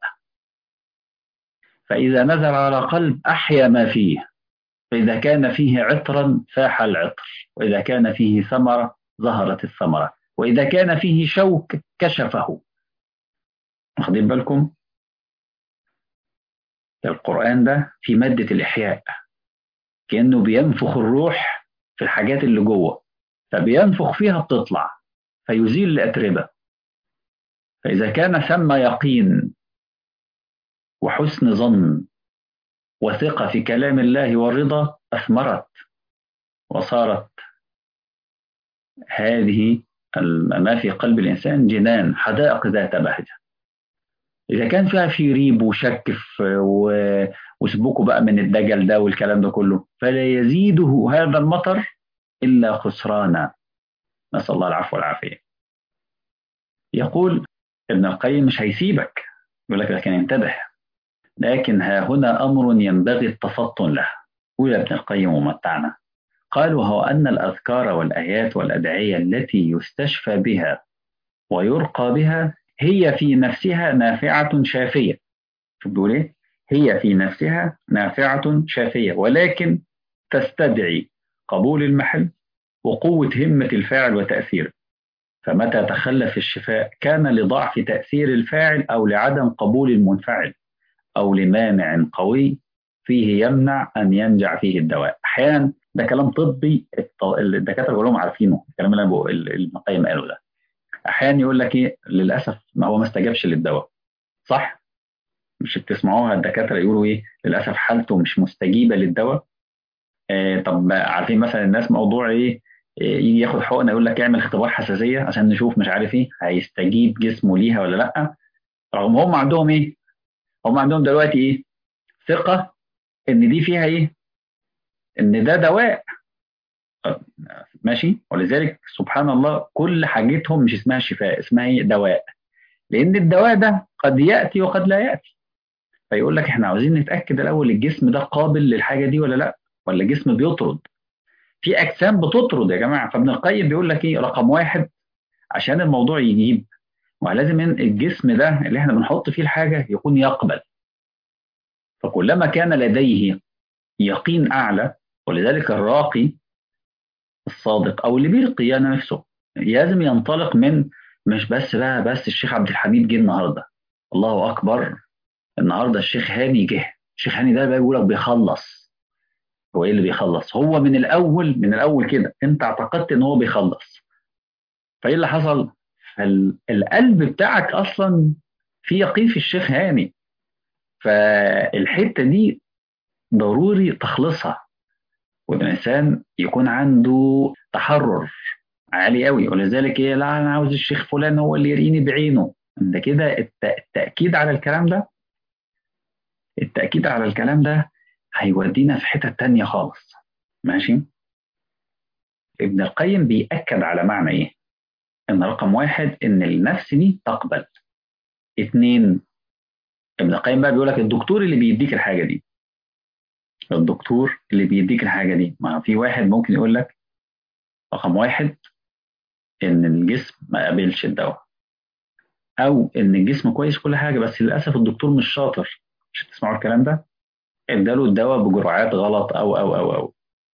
فإذا نزل على قلب أحيا ما فيه. فإذا كان فيه عطرا فاح العطر، وإذا كان فيه ثمرة ظهرت الثمرة، وإذا كان فيه شوك كشفه. واخدين بالكم؟ القرآن ده في مادة الإحياء، كأنه بينفخ الروح في الحاجات اللي جوه، فبينفخ فيها بتطلع، فيزيل الأتربة. فإذا كان ثم يقين وحسن ظن وثقة في كلام الله والرضا، أثمرت وصارت هذه ما في قلب الإنسان جنان، حدائق ذات بهجة. إذا كان فيها في ريب وشك و... وسبوكوا بقى من الدجل ده والكلام ده كله، فلا يزيده هذا المطر إلا خسرانا، نسأل الله العفو والعافية. يقول ابن القيم مش هيسيبك، يقول لك لكن انتبه، لكن ها هنا أمر ينبغي التفطن له. قول ابن القيم ومتعنا. قال وهو أن الأذكار والآيات والأدعية التي يستشفى بها ويرقى بها هي في نفسها نافعة شافية. شوف بيقول إيه؟ هي في نفسها نافعة شافية، ولكن تستدعي قبول المحل وقوة همة الفاعل وتأثيره. فمتى تخلف الشفاء كان لضعف تأثير الفاعل أو لعدم قبول المنفعل أو لمانع قوي فيه يمنع أن ينجع فيه الدواء. أحيانا ده كلام طبي، الدكاترة كلهم عارفينه الكلام اللي أنا ابن القيم قاله ده. أحيانا يقول لك إيه، للأسف ما هو ما استجابش للدواء، صح؟ مش بتسمعوها الدكاترة يقولوا إيه، للأسف حالته مش مستجيبة للدواء. آه طب عارفين مثلا الناس موضوع إيه، يجي ياخد حقنه يقول لك اعمل اختبار حساسيه عشان نشوف مش عارف ايه هيستجيب جسمه ليها ولا لا. رغم هم عندهم ايه، هم عندهم دلوقتي ايه، ثقه ان دي فيها ايه، ان ده دواء. ماشي، ولذلك سبحان الله كل حاجتهم مش اسمها شفاء، اسمها ايه، دواء. لان الدواء ده قد ياتي وقد لا ياتي. فيقول لك احنا عاوزين نتاكد الاول الجسم ده قابل للحاجه دي ولا لا، ولا الجسم بيطرد. في اجسام بتطرد يا جماعه. فابن القيم بيقول لك ايه، رقم واحد عشان الموضوع يجيب، ولازم الجسم ده اللي احنا بنحط فيه الحاجه يكون يقبل. فكلما كان لديه يقين اعلى، ولذلك الراقي الصادق او اللي بيرقي انا نفسه لازم ينطلق من، مش بس بقى بس الشيخ عبد الحميد جه النهارده، الله اكبر، النهارده الشيخ هاني جه. الشيخ هاني ده بقى بيقول لك بيخلص. هو ايه اللي بيخلص؟ هو من الاول، من الاول كده انت اعتقدت ان هو بيخلص. فايه اللي حصل؟ فالقلب بتاعك اصلا في يقين في الشيخ هاني، فالحته دي ضروري تخلصها، والإنسان يكون عنده تحرر عالي قوي. ولذلك ايه، لا انا عاوز الشيخ فلان هو اللي يريني بعينه. ده كده الت- التأكيد على الكلام ده، التأكيد على الكلام ده هيودينا في حتة تانية خالص. ماشي. ابن القيم بيأكد على معنى ايه، ان رقم واحد ان النفس دي تقبل. اتنين، ابن القيم بقى بيقول لك الدكتور اللي بيديك الحاجة دي، الدكتور اللي بيديك الحاجة دي، ما في واحد ممكن يقول لك رقم واحد ان الجسم ما قابلش الدواء، او ان الجسم كويس كل حاجه بس للاسف الدكتور مش شاطر. مش هتسمعوا الكلام ده، اداله الدواء بجرعات غلط او او او او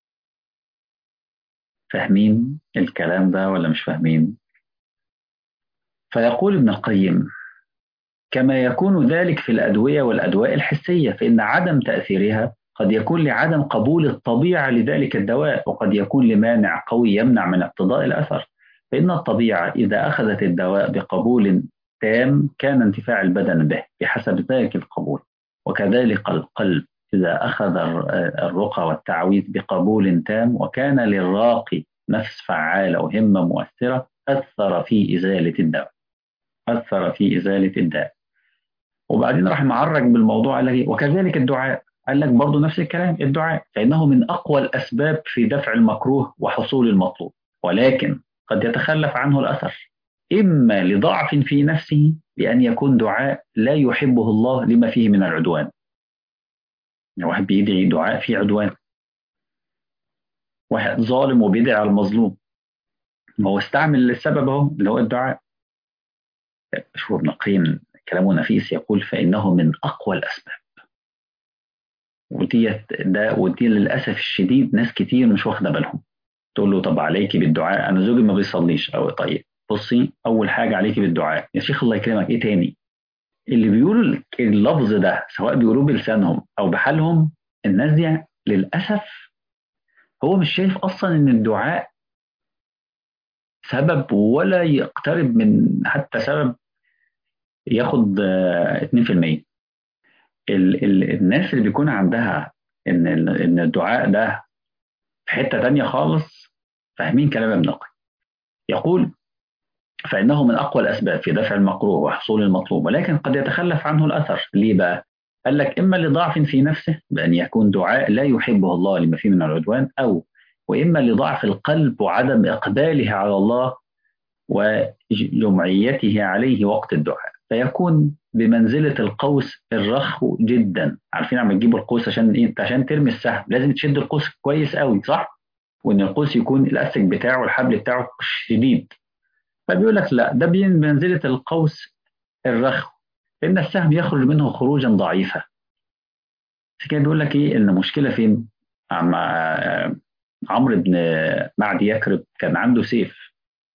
فاهمين الكلام ده ولا مش فاهمين؟ فيقول ابن القيم كما يكون ذلك في الادويه والادواء الحسيه، فان عدم تاثيرها قد يكون لعدم قبول الطبيعه لذلك الدواء، وقد يكون لمانع قوي يمنع من اقتضاء الاثر. فان الطبيعه اذا اخذت الدواء بقبول تام كان انتفاع البدن به بحسب ذلك القبول، وكذلك القلب إذا أخذ الرقى والتعويذ بقبول تام وكان للراقي نفس فعالة وهمة مؤثرة أثر في إزالة الداء أثر في إزالة الداء. وبعدين راح معرج بالموضوع، قال لك إيه؟ وكذلك الدعاء، قال لك برضه نفس الكلام، الدعاء فإنه من أقوى الأسباب في دفع المكروه وحصول المطلوب، ولكن قد يتخلف عنه الأثر، إما لضعف في نفسه بأن يكون دعاء لا يحبه الله لما فيه من العدوان. يعني واحد بيدعي دعاء فيه عدوان، واحد ظالم وبيدعي على المظلوم، ما هو استعمل السبب اهو اللي هو الدعاء. شوف ابن القيم كلامه نفيس، يقول فإنه من أقوى الأسباب. ودي ده ودي للأسف الشديد ناس كتير مش واخدة بالهم. تقول له طب عليكي بالدعاء، أنا زوجي ما بيصليش، أو طيب بصي أول حاجة عليكي بالدعاء يا شيخ الله يكرمك، إيه تاني؟ اللي بيقولوا اللفظ ده سواء بيقولوه بلسانهم أو بحالهم، الناس دي للأسف هو مش شايف أصلا إن الدعاء سبب، ولا يقترب من حتى سبب ياخد آه، اتنين في المية. ال ال الناس اللي بيكون عندها ان ال- ان الدعاء ده في حته تانية خالص فاهمين كلام ابن القيم. يقول فانه من اقوى الاسباب في دفع المكروه وحصول المطلوب، ولكن قد يتخلف عنه الاثر. ليه بقى؟ قال لك اما لضعف في نفسه بان يكون دعاء لا يحبه الله لما فيه من العدوان، او واما لضعف القلب وعدم اقباله على الله وجمعيته عليه وقت الدعاء، فيكون بمنزلة القوس الرخو جدا. عارفين عم تجيبوا القوس عشان ايه؟ عشان ترمي السهم لازم تشد القوس كويس قوي، صح؟ وان القوس يكون الاسك بتاعه والحبل بتاعه شديد. فبيقول لك لا، ده بمنزلة القوس الرخو، لان السهم يخرج منه خروجا ضعيفا. عشان كده بيقول لك ايه ان مشكلة فين؟ عم عمرو بن معدي يكرب كان عنده سيف،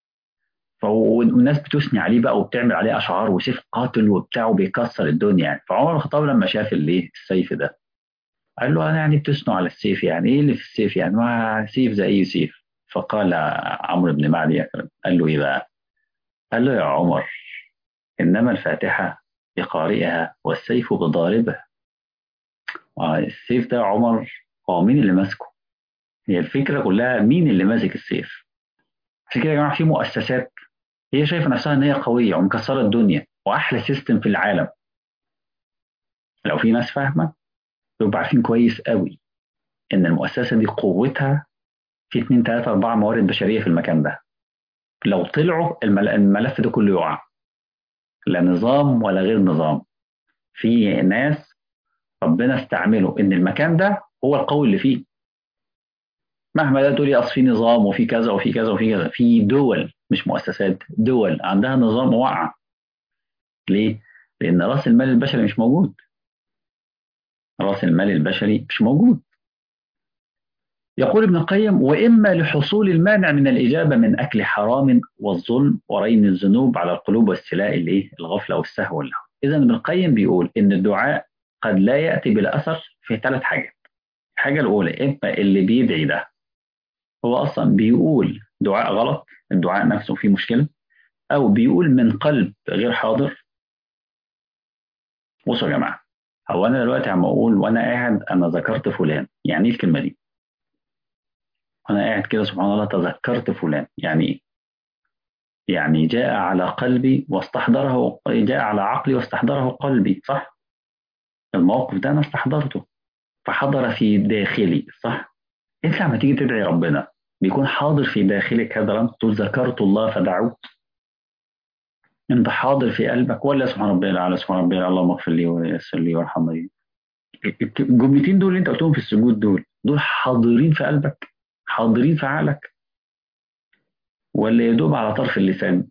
والناس بتثني عليه بقى وبتعمل عليه اشعار وسيف قاتل وبتاع وبيكسر الدنيا يعني. فعمر بن الخطاب لما شاف الايه السيف ده قال له انا يعني بتثنوا على السيف، يعني ايه اللي في السيف؟ يعني ما سيف زي اي سيف. فقال عمرو بن معدي قال له ايه بقى؟ قال له يا عمر انما الفاتحه بقارئها والسيف بضاربها. آه، السيف ده يا عمر هو مين اللي ماسكه؟ هي الفكره كلها مين اللي ماسك السيف. عشان كده يا جماعه في مؤسسات هي شايفه نفسها ان هي قويه ومكسره الدنيا واحلى سيستم في العالم. لو في ناس فاهمه يبقى عارفين كويس قوي ان المؤسسه دي قوتها في اتنين تلاته اربعه موارد بشريه في المكان ده. لو طلعوا المل- الملف ده كله يقع، لا نظام ولا غير نظام. في ناس ربنا استعمله ان المكان ده هو القوي اللي فيه. مهما ده تقول لي اصل في نظام وفي كذا وفي كذا وفي كذا، في دول مش مؤسسات، دول عندها نظام واقع. ليه؟ لان راس المال البشري مش موجود. راس المال البشري مش موجود. يقول ابن القيم وإما لحصول المانع من الإجابة من أكل حرام والظلم ورين الذنوب على القلوب واستيلاء الإيه الغفلة والسهو واللهو. إذا ابن القيم بيقول إن الدعاء قد لا يأتي بالأثر في ثلاث حاجات. الحاجة الأولى إما اللي بيدعي ده هو أصلا بيقول دعاء غلط، الدعاء نفسه فيه مشكلة، أو بيقول من قلب غير حاضر. بصوا يا جماعة، هو أنا دلوقتي عم أقول وأنا قاعد أنا ذكرت فلان، يعني إيه الكلمة دي؟ أنا قاعد كده سبحان الله تذكرت فلان، يعني إيه؟ يعني جاء على قلبي واستحضره، جاء على عقلي واستحضره قلبي، صح؟ الموقف ده أنا استحضرته فحضر في داخلي، صح؟ أنت لما تيجي تدعي ربنا بيكون حاضر في داخلك هذا الأمر، تقول ذكرت الله فدعوت. أنت حاضر في قلبك ولا سبحان ربي الأعلى سبحان ربي الأعلى اللهم اغفر لي ويسر لي وارحمني؟ الجملتين دول اللي أنت قلتهم في السجود دول دول حاضرين في قلبك؟ حاضرين في عقلك؟ ولا يدوب على طرف اللسان؟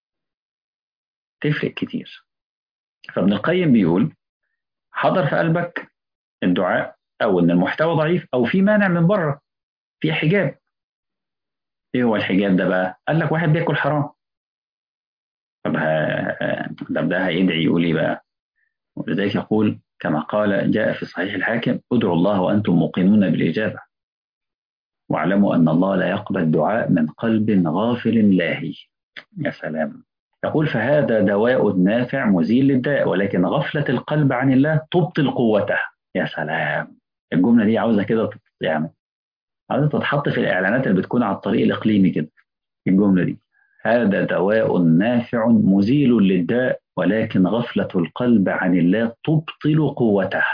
تفرق كتير. فابن القيم بيقول حضر في قلبك الدعاء، او ان المحتوى ضعيف او في مانع من بره، في حجاب. ايه هو الحجاب ده بقى؟ قال لك واحد بياكل حرام. طب ه- ده ده هيدعي يقول ايه بقى؟ ولذلك يقول كما قال جاء في صحيح الحاكم ادعوا الله وانتم موقنون بالاجابه واعلموا ان الله لا يقبل الدعاء من قلب غافل لاهي. يا سلام. يقول فهذا دواء نافع مزيل للداء، ولكن غفله القلب عن الله تبطل قوته. يا سلام. الجمله دي عاوزه كده يعني عايزة تتحط في الإعلانات اللي بتكون على الطريق الإقليمي كده، الجملة دي: هذا دواء نافع مزيل للداء، ولكن غفلة القلب عن الله تبطل قوته.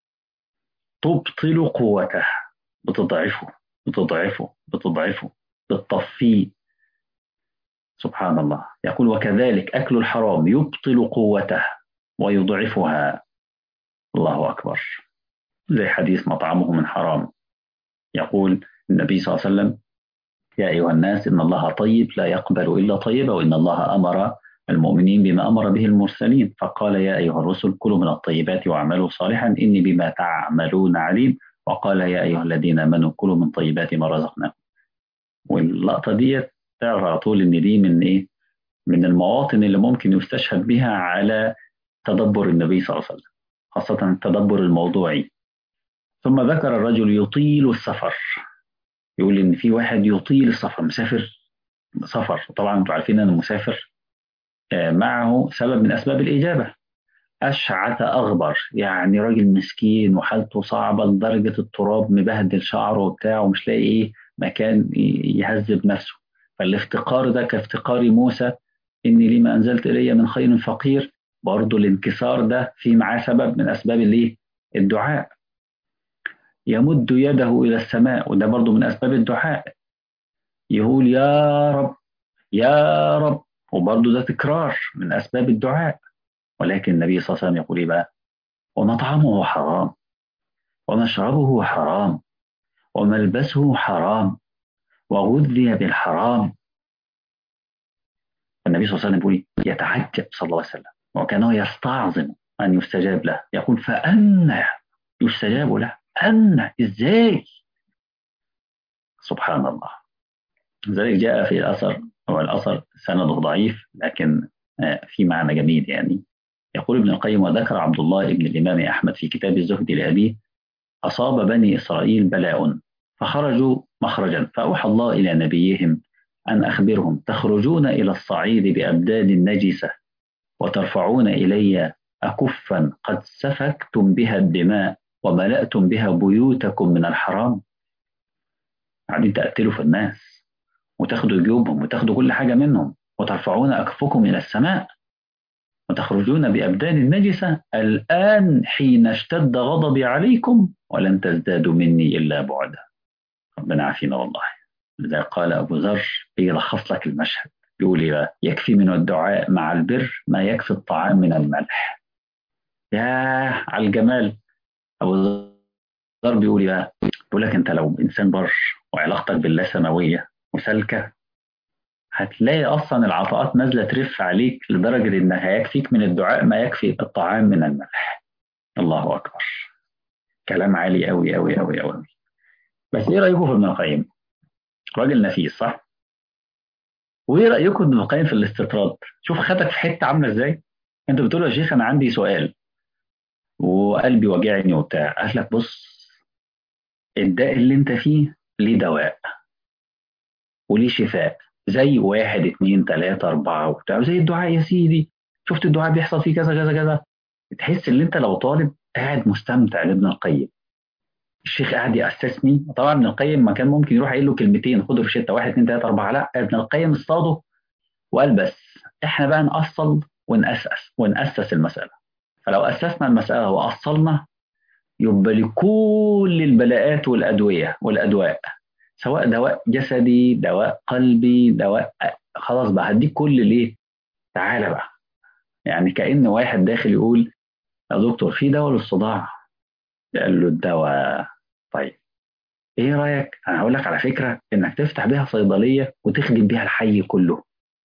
تبطل قوته، بتضعفه بتضعفه بتضعفه، بتطفيه. سبحان الله. يقول: وكذلك أكل الحرام يبطل قوته ويضعفها. الله أكبر. زي حديث مطعمه من حرام، يقول النبي صلى الله عليه وسلم: يا أيها الناس إن الله طيب لا يقبل إلا طيبا، وإن الله أمر المؤمنين بما أمر به المرسلين، فقال: يا أيها الرسل كلوا من الطيبات واعملوا صالحا إني بما تعملون عليم، وقال: يا أيها الذين آمنوا كلوا من طيبات ما رزقناكم. واللقطة دي تعرف على طول إن دي من إيه؟ من المواطن اللي ممكن يستشهد بها على تدبر النبي صلى الله عليه وسلم، خاصة التدبر الموضوعي. ثم ذكر الرجل يطيل السفر، يقول إن في واحد يطيل السفر، مسافر سفر. طبعا انتوا عارفين ان المسافر معه سبب من اسباب الاجابه. اشعث اغبر، يعني راجل مسكين وحالته صعبه لدرجه التراب مبهدل شعره وبتاع، ومش لاقي ايه مكان يهذب نفسه. فالافتقار ده كافتقار موسى: اني لما انزلت الي من خير فقير. برضه الانكسار ده في معاه سبب من اسباب الايه؟ الدعاء. يمد يده الى السماء، وده برضه من اسباب الدعاء. يقول: يا رب يا رب، وبرضه ده تكرار من أسباب الدعاء. ولكن النبي صلى الله عليه وسلم يقول إيه بقى؟ ومطعمه حرام، ومشربه حرام، وملبسه حرام، وغذي بالحرام. النبي صلى الله عليه وسلم يقول إيه؟ يتعجب صلى الله عليه وسلم، وكانه يستعظم أن يستجاب له. يقول: فأنا يستجاب له؟ أنا إزاي؟ سبحان الله. لذلك جاء في الأثر، هو الأثر سنده ضعيف لكن في معنى جميل يعني. يقول ابن القيم: وذكر عبد الله بن الإمام أحمد في كتاب الزهد لأبيه: أصاب بني إسرائيل بلاء فخرجوا مخرجا، فأوحى الله إلى نبيهم أن أخبرهم: تخرجون إلى الصعيد بأبدان نجسة، وترفعون إلي أكفا قد سفكتم بها الدماء، وملأتم بها بيوتكم من الحرام. قاعدين تقتلوا في الناس، وتاخدوا جيوبهم، وتاخدوا كل حاجة منهم، وترفعون أكفكم إلى السماء، وتخرجون بأبدان النجسة الآن حين اشتد غضبي عليكم، ولن تزدادوا مني إلا بعدا. ربنا عافينا والله. لذا قال أبو ذر يلخص لك المشهد، يقول إيه بقى؟ يكفي من الدعاء مع البر ما يكفي الطعام من الملح. يا على الجمال. أبو ذر بيقول إيه بقى؟ بيقول لك أنت لو إنسان بر وعلاقتك بالله سماوية وسالكة، هتلاقي أصلا العطاءات نازلة ترف عليك لدرجة إنها يكفيك من الدعاء ما يكفي الطعام من الملح. الله أكبر. كلام عالي أوي أوي أوي أوي. بس إيه رأيكم في ابن القيم؟ راجل نفيس صح؟ وإيه رأيكم ابن القيم في الاستطراد؟ شوف خدك في حتة عاملة إزاي؟ أنت بتقول يا شيخ أنا عندي سؤال وقلبي وجعني وبتاع، قال لك: بص، الداء اللي أنت فيه ليه دواء وليه شفاء، زي واحد اتنين تلاتة أربعة وبتاع، زي الدعاء يا سيدي. شفت الدعاء بيحصل فيه كذا كذا كذا. تحس ان انت لو طالب قاعد مستمتع لابن القيم. الشيخ قاعد يأسسني. طبعا ابن القيم ما كان ممكن يروح قايل له كلمتين: خده في شته واحد اتنين تلاته اربعه. لا، ابن القيم اصطاده وقال: بس احنا بقى نأصل ونأسس ونأسس المسألة. فلو أسسنا المسألة وأصلنا، يبقى لكل البلاءات والأدوية والأدواء، سواء دواء جسدي دواء قلبي دواء، خلاص بقى هديك كل ليه. تعالى بقى. يعني كأن واحد داخل يقول: يا دكتور في دواء للصداع؟ قال له: الدواء. طيب ايه رايك انا هقول لك على فكره انك تفتح بيها صيدليه وتخدم بيها الحي كله.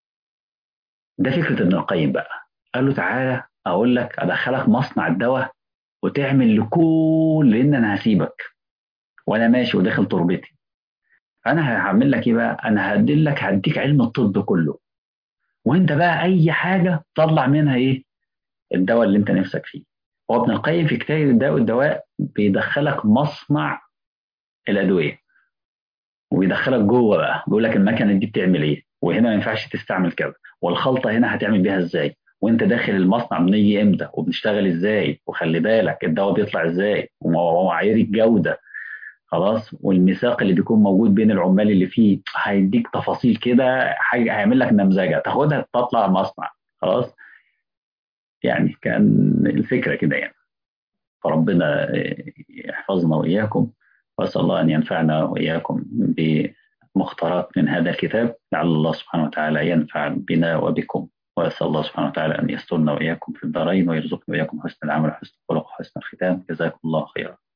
ده فكره ابن القيم بقى. قال له: تعالى اقول لك ادخلك مصنع الدواء وتعمل لكل، لان انا هسيبك وانا ماشي وداخل تربتي. انا هعمل لك ايه بقى؟ انا هديلك هديك علم الطب كله، وانت بقى اي حاجه طلع منها ايه الدواء اللي انت نفسك فيه. هو ابن القيم في كتاب الداء والدواء بيدخلك مصنع الادويه، وبيدخلك جوه بقى، بيقول لك المكنه دي بتعمل ايه، وهنا ما ينفعش تستعمل كده، والخلطه هنا هتعمل بيها ازاي، وانت داخل المصنع بنيجي امتى وبنشتغل ازاي، وخلي بالك الدواء بيطلع ازاي ومعايير الجوده. خلاص، والميثاق اللي بيكون موجود بين العمال اللي فيه هيديك تفاصيل كده، حاجة هيعمل لك نمذجة تاخدها تطلع مصنع. خلاص، يعني كان الفكرة كده يعني. فربنا يحفظنا وإياكم، وأسأل الله أن ينفعنا وإياكم بمختارات من هذا الكتاب، لعل الله سبحانه وتعالى ينفع بنا وبكم. وأسأل الله سبحانه وتعالى أن يسترنا وإياكم في الدارين، ويرزقنا وإياكم حسن العمل وحسن الخلق وحسن الختام. جزاكم الله خيرا.